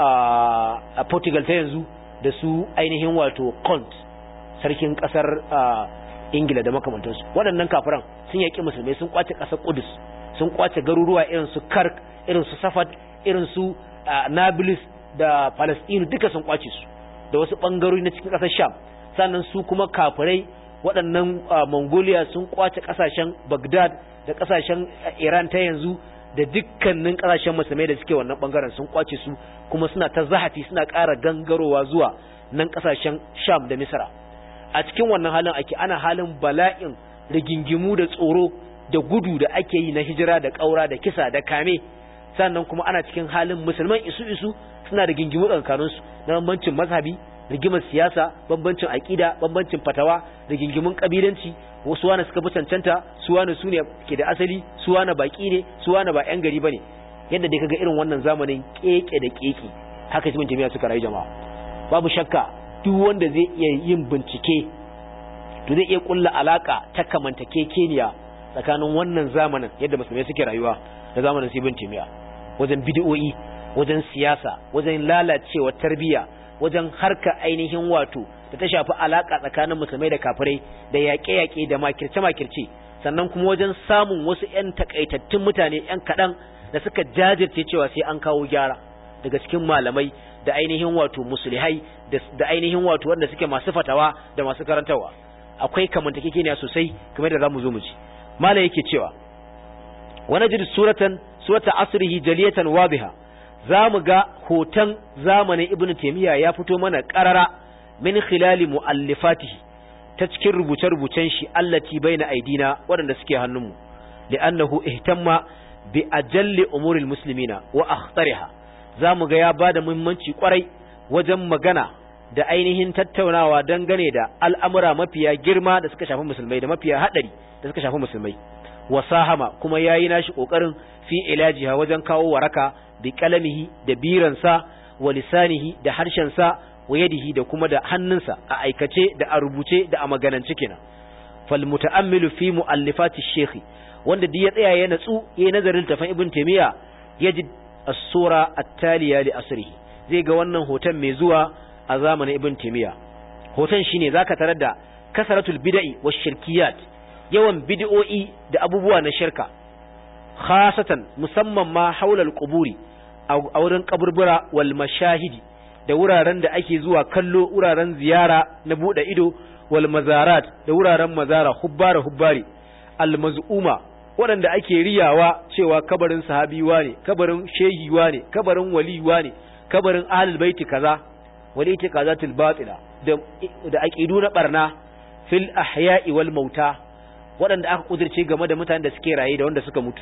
a Portugal ta yanzu da su ainihin wato Count sarkin kasar Ingila da makamantansu waɗannan kafiran sun yaki musulmai sun kwace kasar Qudus sun kwace garuruwa irin su Kark irin su Safad irin su Nablus da Palestine duka sun kwace su da wasu bangarori na cikin kasar Sham sannan su kuma kafirai waɗannan Mongolia sun kwace kasashen Baghdad da kasashen Iran ta yanzu da dukkanin kasashen musulmai da suke wannan bangaren sun kwace su kuma suna ta zahafi suna ƙara gangarowa zuwa nan kasashen Sham da Misra a cikin wannan halin ake ana halin bala'in rigingimu da tsoro da gudu da ake yi na hijira da ƙaura da kisa da kame sannan kuma ana cikin halin musulman isu suna da gingimu tsakaninsu na bambancin mazhabi rigimar siyasa bambancin aqida bambancin fatawa rigingimun kabilanci wasu wani suka fi cancanta su wani su ne ke da asali su wani baki ne su wani ba yan gari bane yadda dai kaga irin wannan zamanin keke da keke haka ibn Taymiyyah suka rayu jama'a babu shakka duk wanda zai iya yin bincike to zai iya kulla alaka ta kamantakekeniya tsakanin wannan zamanin yadda musulmai suke rayuwa da zamanin ibn Taymiyyah wajen bid'o'i wajen siyasa wajen lalacewa tarbiyya wajen harka ainihin wato da ta shafi alaka tsakanin musulmai da kafirai da yaƙe-yaƙe da makirce-makirce sannan kuma wajen samun wasu ƴan takaitattun mutane ƴan kaɗan da suka jajirce cewa sai an kawo gyara daga cikin malamai da ainihin wato musulihai da ainihin wato wanda suke masu fatawa da masu karantawa akwai kamantakekeniya sosai kamar da zamu zo mu ji malai yake cewa wa najid surata asrihi jaliyatan wadiha zamu ga hoton zamanin ibnu taymiya ya fito mana qarara min khilali muallifatihi ta cikin rubuce-rubucen shi allati baina aidina wadanda suke hannunmu li'annahu ihtamma bi ajalli umuril muslimina wa akhtariha zamu ga ya bada muhimmanci kwarai wajen magana da ainihin tattaunawa dangane da al'amura mafiya girma da suka shafi musulmai da mafiya hadari da suka shafi musulmai wasahama kuma yayi nashi kokarin fi ilajiha wajen kawo waraka bi kalamihi da biransa wa lisanihi da harshensa wa yadihi da kuma da hannunsa a aikace da a rubuce da a maganance kenan fal muta'ammilu fi muallifati shaykh wanda duk ya tsaya ya natsu yayin nazarin tafan ibn taymiya yajid as-sura at-taliya li asrihi zai ga wannan hoton mai zuwa a zamanin ibn taymiya hoton shine zaka tarar da kasaratul bid'i wash shirkiyat yawan bid'o'i da abubuwa na shirka khasatan musamman ma haulal quburi a wurin kaburbura wal mashahidi da wuraren da ake zuwa kallo wuraren ziyara na bude ido wal mazarat da wuraren mazara hubbari al maz'uma waɗanda ake riyawa cewa kabarin sahabiwa ne kabarin shehiwa ne kabarin waliwa ne kabarin ahlul baiti kaza wal itiqazatul batila da aqidu na barna fil ahya'i wal mauta waɗanda aka kudirce game da mutanen da suke raye da wanda suka mutu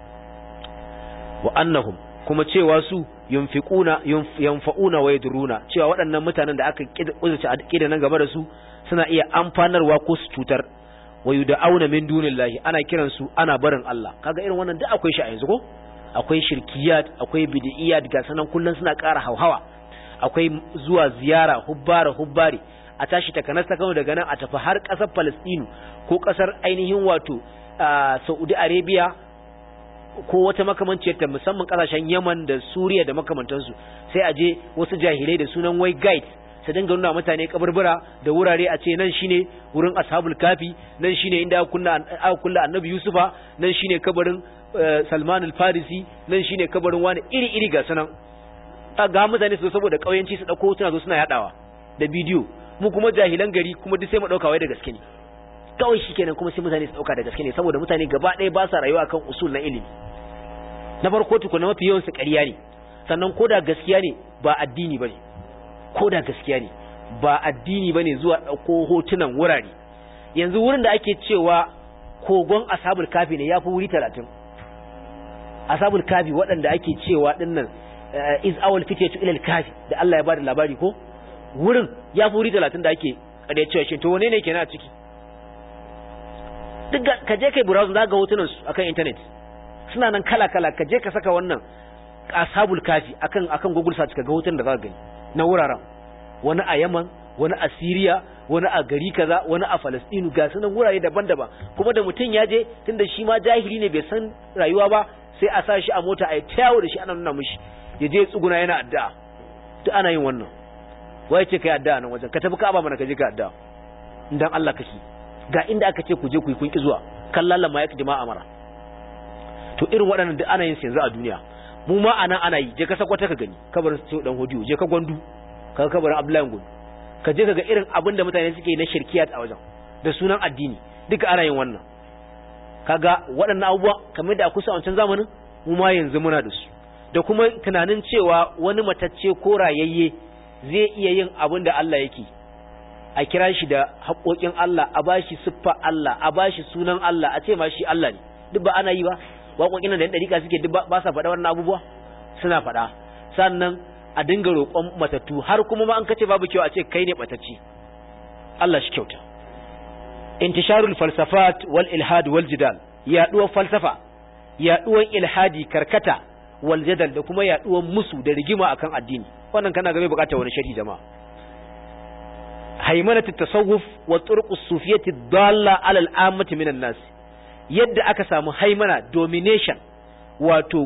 wa annahum kuma cewa su yanfa'una wa yaduruna cewa waɗannan mutanen da aka kudirce a kida nan gaba da su suna iya amfanarwa ko su cutar wa yud'auna min dunillahi ana kiran su ana barin Allah kaga irin wannan duk akwai shi a yanzu ko akwai shirkiyat akwai bid'iyat ga sanan kullun suna ƙara hauhawa akwai zuwa ziyara hubbari a tashi takanas ta Kano daga nan a tafi har ƙasar Palestine ko ƙasar ainihin wato Saudi Arabia ko wata makamanciyar ta musamman ƙasashen Yemen da Suriya da makamantansu sai a je wasu jahilai da sunan wai guide su dinga nuna mutane kaburbura da wurare a ce nan shine wurin ashabul kafi nan shine inda aka kulla annabi Yusufa nan shine kabarin Salman al-Farisi nan shine kabarin wani iri ga sanan ga mutane su saboda kauyanci su dauko hotuna zo suna yadawa da bidiyo mu kuma jahilan gari kuma duk sai mu dauka wai da gaske ne kawai shikenan kuma sai mutane su dauka da gaske ne saboda mutane gaba ɗaya ba sa rayuwa kan usul na ilimi. Na farko tukuna mafi yawan su ƙarya ne, sannan koda gaskiya ne ba addini bane, koda gaskiya ne ba addini bane zuwa dauko hotunan wurare. Yanzu wurin da ake cewa kogon ashabul kafi ne yafi wuri 30. Ashabul kafi waɗanda ake cewa dinnan is awal fitatu ila al-kafi da Allah ya bada labari ko wurin yafi wuri 30 da ake kada cewa shi to wane ne kenan a ciki. Duk ka je kai browse za ga hotunan su akan internet suna nan kala ka je ka saka wannan ashabul kafi akan Google search ka ga hotunan da za ka gani na wuraren, wani a Yaman, wani a Syria, wani a gari kaza, wani a Palestine, ga sunan wurare daban-daban. Kuma da mutun ya je tunda shi ma jahili ne bai san rayuwa ba sai a sa shi a mota a tayawo da shi ana nuna mishi ya je tsuguna yana addu'a. Duk ana yin wannan. Wai ce kai addu'a nan wajen ka tafi Ka'aba mana ka je ka addu'a dan Allah kake. Ga inda aka ce ku je ku yi kun ki zuwa kallalla ma yake jama'a mara. To irin waɗannan duk ana yin su yanzu a duniya. Mu ma anan ana yi, je ka sakwata ka gani kabarin su dan hodiyo, je ka Gwandu ka kabarin Abdullahi Gwandu, ka je ka ga irin abin da mutane suke na shirkiyat a wajen da sunan addini, duka ana yin wannan. Kaga waɗannan abubuwa kamar da kusa a wancan zamanin mu ma yanzu muna da su, da kuma tunanin cewa wani matacce ko rayayye zai iya yin abin da Allah yake, a kira shi da haƙoƙin Allah, a bashi siffa Allah, a bashi sunan Allah, a ce ma shi Allah ne. Duk ba ana yi ba, waƙoƙin da yan ɗariƙa suke duk ba sa faɗa wannan abubuwa, suna faɗa. Sannan a dinga roƙon matattu, har kuma ma an kace babu kyau a ce kai ne ɓatacce. Allah shi kyauta. Intisharul falsafat wal ilhad wal jidal, yaɗuwar falsafa, yaɗuwar ilhadi, karkata, wal jadal, da kuma yaɗuwar musu da rigima akan addini. Wannan kana ga bai buƙatar wani sharhi jama'a. Haimanatu tasawuf wa turuq as-sufiyyati dalla ala al-ammati minan nas. Yadda aka samu haimana, domination, wato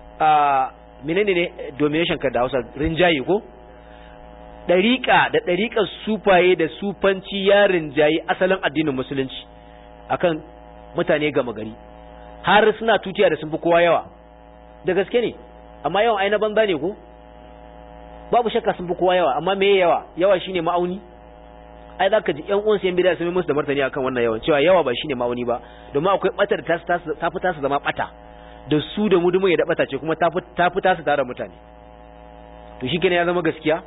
menene ne domination ka da Hausa, rinjaye ko? Dariƙa da dariƙar sufaye da sufanci ya rinjaye asalin addinin musulunci akan mutane gama gari, har suna tutiya da sun fi kowa yawa. Da gaske ne, amma yawan ai na banza ne ko? Babu shakka sun fi kowa yawa, amma me yawa shine ma'auni. Ai zaka ji ƴan uwan su yan bid'a sun yi musu da martani akan wannan yawan, cewa yawa ba shine ma'auni ba, domin akwai batar ta fita su zama bata, da su da mudumin ya da bata ce kuma ta fita su tare mutane. To shikenan ya zama gaskiya.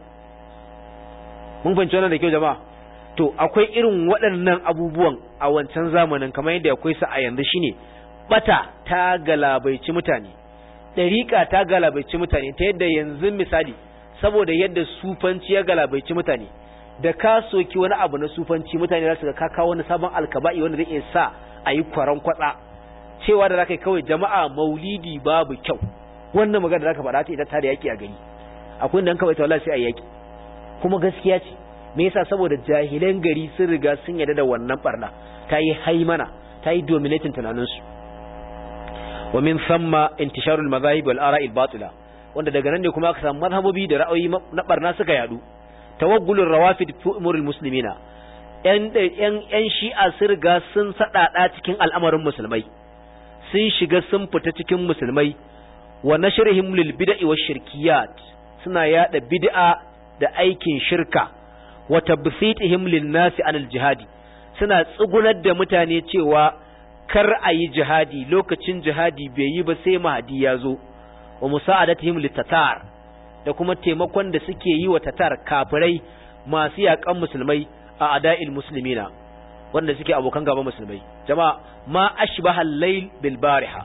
Mun fahimci wannan da kyau jama'a. To akwai irin waɗannan abubuwan a wancan zamanin kamar yadda akwai su a yanzu, shine bata ta galabaici mutane, dariƙa ta galabaici mutane, ta yadda yanzu misali saboda yadda sufanci ya galabaici mutane, da ka soki wani abu na sufanci mutane za su ga ka kawo wani sabon alkaba'i wanda zai iya sa a yi kwaran kwatsa, cewa da zaka kawai jama'a maulidi babu kyau. Wannan magana da zaka faɗa ta ita ta da yaki a gari, akwai dan kawai ta wallahi sai a yaki. Kuma gaskiya ce. Me yasa? Saboda jahilan gari sun riga sun yarda da wannan barna, ta yi haimana, ta yi dominating tunaninsu. Wa min thamma intisharul madahib wal ara'i al batila, wanda daga nan ne kuma aka samu mazhabobi da ra'ayoyi na barna suka yadu. Tawaggulur rawafid fi umuril muslimina, yan shi'a sun riga sun sadada cikin al'amarin musulmai, sun shiga sun fita cikin musulmai. Wa nashrihim lil bid'i wash shirkiyat, suna yada bid'a da aikin shirka. Wa tabsitihim lin nasi anil jihadi, suna tsugunar da mutane cewa kar a yi jihadi, lokacin jihadi bai yi ba sai mahdi ya zo. Wa musa'adatihim lit tatar, da kuma taimakon da suke yi wa tatar, kafirai masu yakan musulmai, a ada'il muslimina, wanda suke abokan gaba musulmai. Jama'a, ma ashbaha al-layl bil bariha,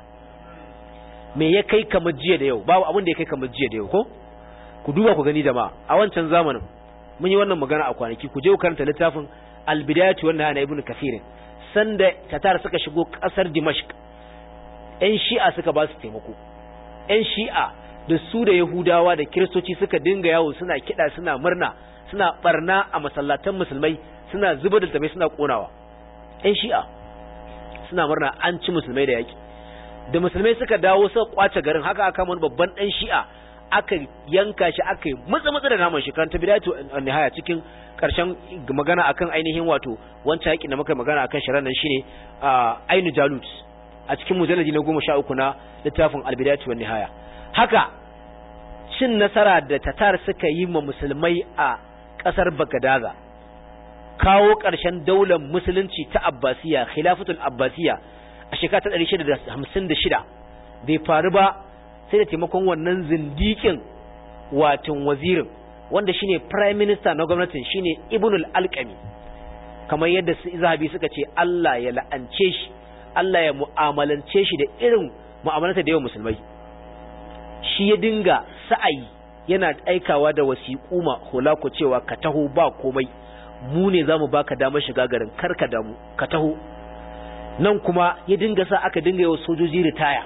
me ya kai kamar jiya da yau? Babu abin da ya kai kamar jiya da yau ko? Ku duba ku gani jama'a, a wancan zamanin mun yi wannan magana a kwanaki, ku je ku karanta littafin al-bidayatu wan nihaya na ibnu kathir. Sanda tatar suka shigo kasar dimashq, ƴan shi'a suka ba su taimako. ƴan shi'a da su da yahudawa da kiristoci suka dinga yawo suna kida, suna murna, suna barna a masallatan musulmai, suna zubar da tabai, suna konawa. ƴan shi'a suna murna an ci musulmai da yaki. Da musulmai suka dawo suka kwace garin, haka aka mun babban dan shi'a aka yanka shi, aka yi mutsa da naman shi. Kan ta bidayatu nihaya cikin karshen magana akan ainihin wato wancan yakin da muka magana akan sharan nan shine Ainu Jalut, a cikin mujalladi na 13 na littafin al-bidayatu wan nihaya. Haka cin nasara da tatar suka yi ma musulmai a kasar Bagadaza, kawo ƙarshen daular musulunci ta Abbasiya, khilafatul Abbasiya a shekara ta 656 bai faru ba sai da taimakon wannan zindikin watan wazirin wanda shine prime minister na gwamnatin shine Ibnul Alqami, kamar yadda Zahabi suka ce Allah ya la'ance shi, Allah ya mu'amalance shi da irin mu'amalanta da yawan musulmai. Shi ya dinga sa'ayi yana aikawa da wasiƙu ma Hulaku cewa ka taho ba komai, mu ne zamu baka damar shiga garin, kar ka damu ka taho. Nan kuma ya dinga sa aka dinga yawa sojoji ritaya,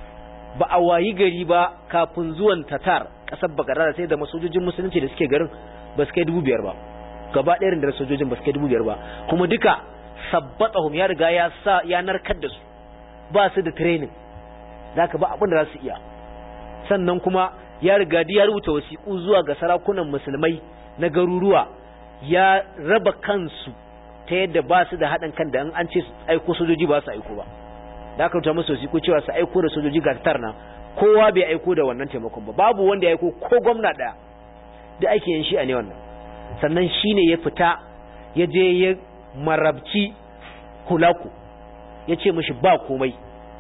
ba a wayi gari ba kafin zuwan Tatar kasar Baghdad sai da masojojin musulunci da suke garin ba su kai 5,000 ba, gaba ɗaya da sojojin ba su kai 5,000 ba, kuma duka sabbatahum ya riga ya narkar da su, ba su da training, zaka ba abin da za su iya. Sannan kuma ya riga ya rubuta wasiƙu zuwa ga sarakunan musulmai na garuruwa, ya raba kansu ta yadda ba su da haɗin kan da an ce su aiko sojoji ba su aiko ba. Da aka rubuta musu wasiƙu cewa su aiko da sojoji ga tarna, kowa bai aiko da wannan taimakon ba, babu wanda ya aiko ko gwamna ɗaya, da ake yin shi a ne wannan. Sannan shi ne ya fita ya je ya marabci Hulaku, ya ce mashi ba komai,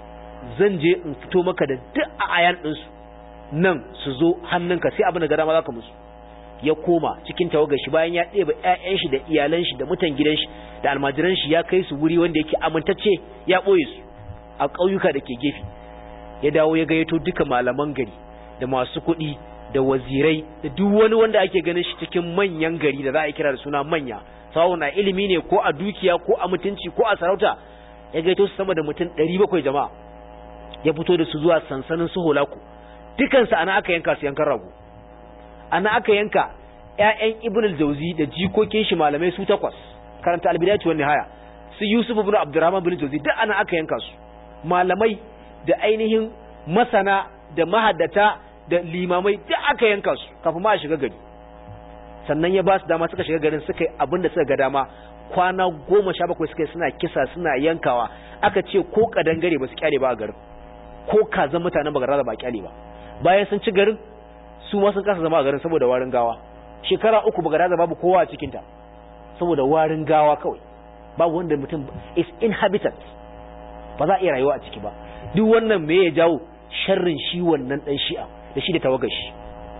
zan je in fito maka da duk a ayan ɗinsu nan su zo hannunka, sai abin da gada ma za ka musu. Ya koma cikin tawagar shi bayan ya ɗeba ƴaƴan shi da iyalan shi da mutan gidan shi da almajiran shi, ya kai su wuri wanda yake amintacce, ya ɓoye su a ƙauyuka da ke gefe. Ya dawo ya gayyato duka malaman gari da masu kuɗi da wazirai da duk wani wanda ake ganin shi cikin manyan gari da za a kira da suna manya, sawa na ilimi ne ko a dukiya ko a mutunci ko a sarauta. Ya gayyato su sama da mutum 700 jama'a, ya fito da su zuwa sansanin su Hulaku. Dukansu ana aka yanka su yankan rago, ana aka yanka ƴaƴan Ibn al-Jawzi da jikokin shi malamai su 8, karanta al-Bidayatu wan Nihaya, su Yusuf ibn Abdurrahman ibn Jawzi duk ana aka yanka su, malamai da ainihin masana da mahaddata da limamai duk aka yanka su kafin ma a shiga gari. Sannan ya ba su dama suka shiga garin, suka yi abin da suka ga dama, kwana 17 suka yi suna kisa suna yankawa. Aka ce ko kadangare ba su kyale ba a garin, ko kazan mutanen Baghdad ba kyale ba. Bayan sun ci garin, su ma sun kasa zama a garin saboda warin gawa. Shekara 3 Baghdad babu kowa a cikin ta saboda warin gawa kawai, babu wanda mutum is inhabitant, ba za a iya rayuwa a ciki ba. Duk wannan me ya jawo? Sharrin shi wannan dan Shi'a da shi da tawagar shi.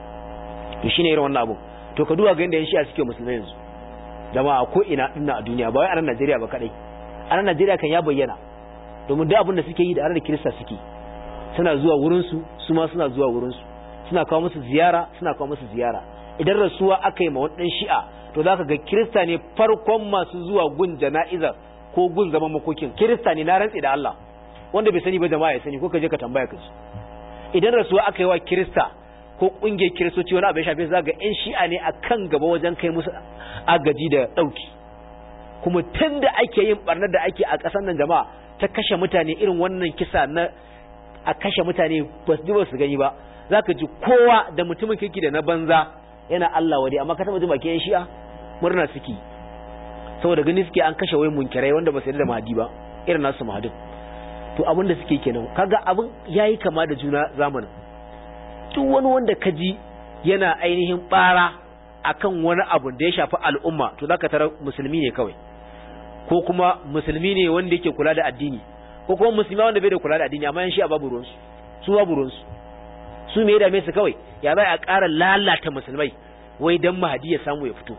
To shine irin wannan abu. To ka duba ga yanda yan Shi'a suke musulmai yanzu jama'a, ko ina dinna a duniya, ba wai a nan Najeriya ba kadai. A nan Najeriya kan ya bayyana, domin duk abin da suke yi da da Kirista suke, suna zuwa wurin su ma suna zuwa wurin su, suna kawo musu ziyara, suna kawo musu ziyara. Idan rasuwa aka yi ma wannan Shi'a, to zaka ga Kirista ne farkon masu zuwa gun jana'izar ko gun zaman makokin. Kirista ne, na rantsi da Allah, wanda bai sani ba jama'a ya sani, ko ka je ka tambaya ka ji. Idan rasuwa aka yi wa Kirista ko kungiyar Kiristoci wani abu ya shafe, zaka ga ƴan Shi'a ne akan gaba wajen kai musu agaji da dauki. Kuma tunda ake yin barnar da ake a ƙasar nan jama'a, ta kashe mutane irin wannan kisa na a kashe mutane ba su gani ba, zaka ji kowa da mutumin kirki da na banza yana Allah wadi, amma ka taba ji bakin Shi'a murna suke saboda gani suke an kashe wai munkirai wanda ba su yarda da Mahdi ba, irin nasu Mahdi. To abin da suke kenan, kaga abin yayi kama da juna zamanin. Duk wani wanda ka ji yana ainihin bara akan wani abu da ya shafi al'umma, to zaka tarar musulmi ne kawai, ko kuma musulmi ne wanda yake kula da addini, ko kuma musulmi wanda bai da kula da addini, amma yan Shi'a babu ruwansu, su babu ruwansu. Su me ya dame su kawai? Ya za a ƙara lalata musulmai wai dan Mahdi ya samu ya fito,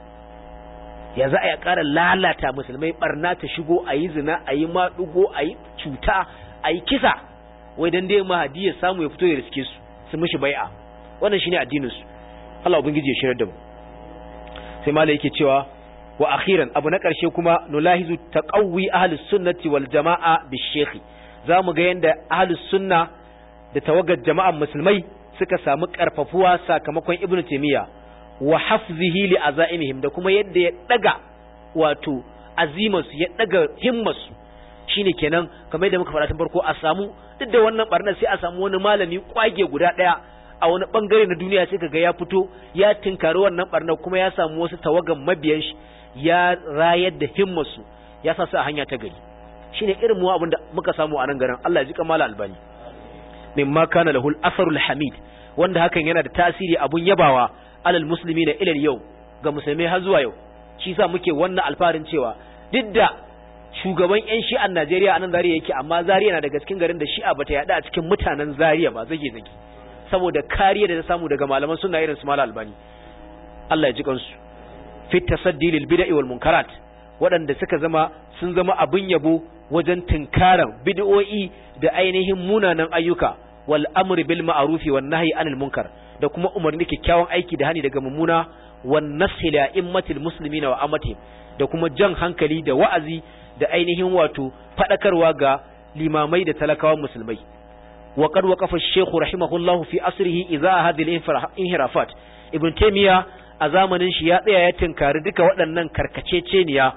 ya za a ƙara lalata musulmai, barna ta shigo, a yi zina, a yi maɗugo, a yi cuta, a yi kisa, wai dan dai Mahdi ya samu ya fito ya riske su mishi bai'a. Wannan shine addinin su. Allah ubangiji ya shirar da mu. Sai malai yake cewa wa akhiran, abu na ƙarshe kuma, nulahizu taqawwi ahlus sunnati wal jama'a bishekhi. Zamu ga yanda ahlus sunna da tawagar jama'an musulmai suka samu karfafuwa sakamakon Ibn Taymiyyah, wa hafzihi li azaimihim, da kuma yadda ya daga wato azimansu, ya daga himmarsu. Shine kenan kamar yadda muka faɗa tun farko, a samu duk da wannan barnar sai a samu wani malami kwage guda daya a wani bangare na duniya, sai kaga ya fito ya tinkari wannan barnar, kuma ya samu wasu tawagan mabiyan shi, ya rayar da himmarsu, ya sa su a hanya ta gari. Shine irin mu abin da muka samu a nan garin. Allah ya ji kamala Albani, mimma kana lahul asarul hamid, wanda hakan yana da tasiri abun yabawa alal muslimina ila yau, ga musulmai har zuwa yau. shi yasa muke wannan alfarin cewa duk da shugaban yan shi'an Najeriya anan Zaria yake, amma Zaria na daga cikin garin da shi'a bata yada a cikin mutanen Zaria ba zage saboda kariya da ta samu daga malaman sunna irin su Malam Albani Allah ya ji kansu fi tasaddi lil bid'i wal munkarat, waɗanda sun zama abin yabo wajen tinkaran bid'o'i da ainihin munanan ayyuka, wal amri bil ma'rufi wan nahyi anil munkar, da kuma umarni kyakkyawan aiki da hani daga mummuna, wan nashi la immatil muslimina wa amatihim, da kuma jan hankali da wa'azi da ainihin wato fadakarwa ga limamai da talakawan musulmai. wa qad waqafa ash-shaykh rahimahullahu fi asrihi idza hadhihi al-inhirafat, ibn taymiya a zamanin shi ya tsaya ya tinkari duka waɗannan karkaceceniya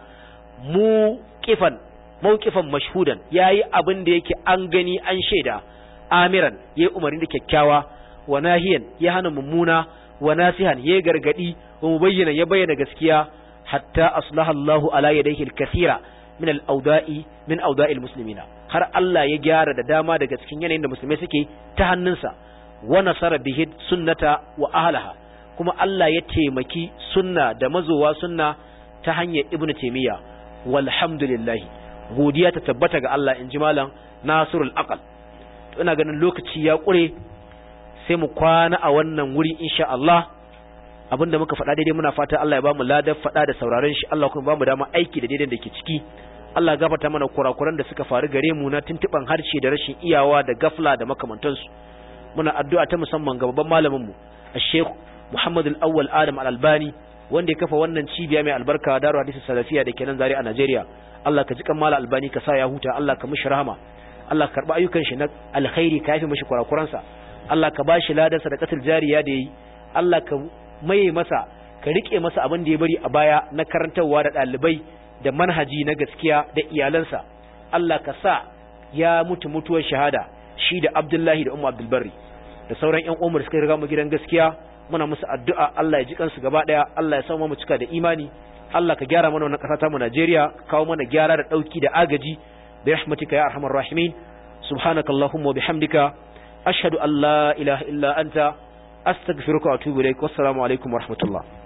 mawqifan mashhudan, yayi abin da yake an gani an shaida, amiran yayi umarni da kyakkyawa, wa nahiyan ya hana mummuna, wa nasihan yayi gargadi, wa mubayyinan ya bayyana gaskiya, hatta aslaha Allahu ala yadayhi al-kathira min al-awda'i min awda'il muslimina, har Allah ya gyara da dama daga cikin yanayin da musulmai suke ta hannunsa, wa nasara bihi sunnata wa ahlaha, kuma Allah ya taimaki sunna da mazowa sunna ta hanyar Ibn Taymiyyah. Walhamdulillah, godiya ta tabbata ga Allah, inji malam Nasirul Aqal. Ina ganin lokaci ya kure, sai mu kwana a wannan wuri insha Allah. Abinda muka faɗa daidai muna fata Allah ya bamu ladan faɗa da sauraron shi, Allah kuma bamu dama aiki da daidan da ke ciki. Allah gafarta mana kurakuran da suka faru gare mu na tuntuban harshe da rashin iyawa da gafla da makamantansu. Muna addu'a ta musamman ga babban malamin mu Sheikh Muhammad Al-Awwal Adam Al-Albani, wanda ya kafa wannan cibiya mai albarka Darul Hadith Salafiya da ke nan Zaria a Najeriya. Allah ka ji kan Malam Albani ka sa ya huta, Allah ka mishi rahama, Allah ka karba ayyukan shi na alkhairi, ka yafi mishi kurakuransa, Allah ka bashi ladan sadaqatul jariya da yi, Allah ka maye masa, ka rike masa abin da ya bari a baya na karantarwa da dalibai da manhaji na gaskiya da iyalansa. Allah ka sa ya mutu mutuwar shahada shi da Abdullahi da Ummu Abdul Barri da sauran ƴan uwan suka riga mu gidan gaskiya. Muna musu addu'a Allah ya ji kansu gaba daya, Allah ya samu mu cika da imani. Allah ka gyara mana wannan ƙasa ta mu Najeriya, kawo mana gyara da dauki da agaji bi rahmatika ya arhamar rahimin. Subhanakallahumma wa bihamdika ashhadu an la ilaha illa anta astaghfiruka wa atubu ilaik. Wassalamu alaikum wa rahmatullah.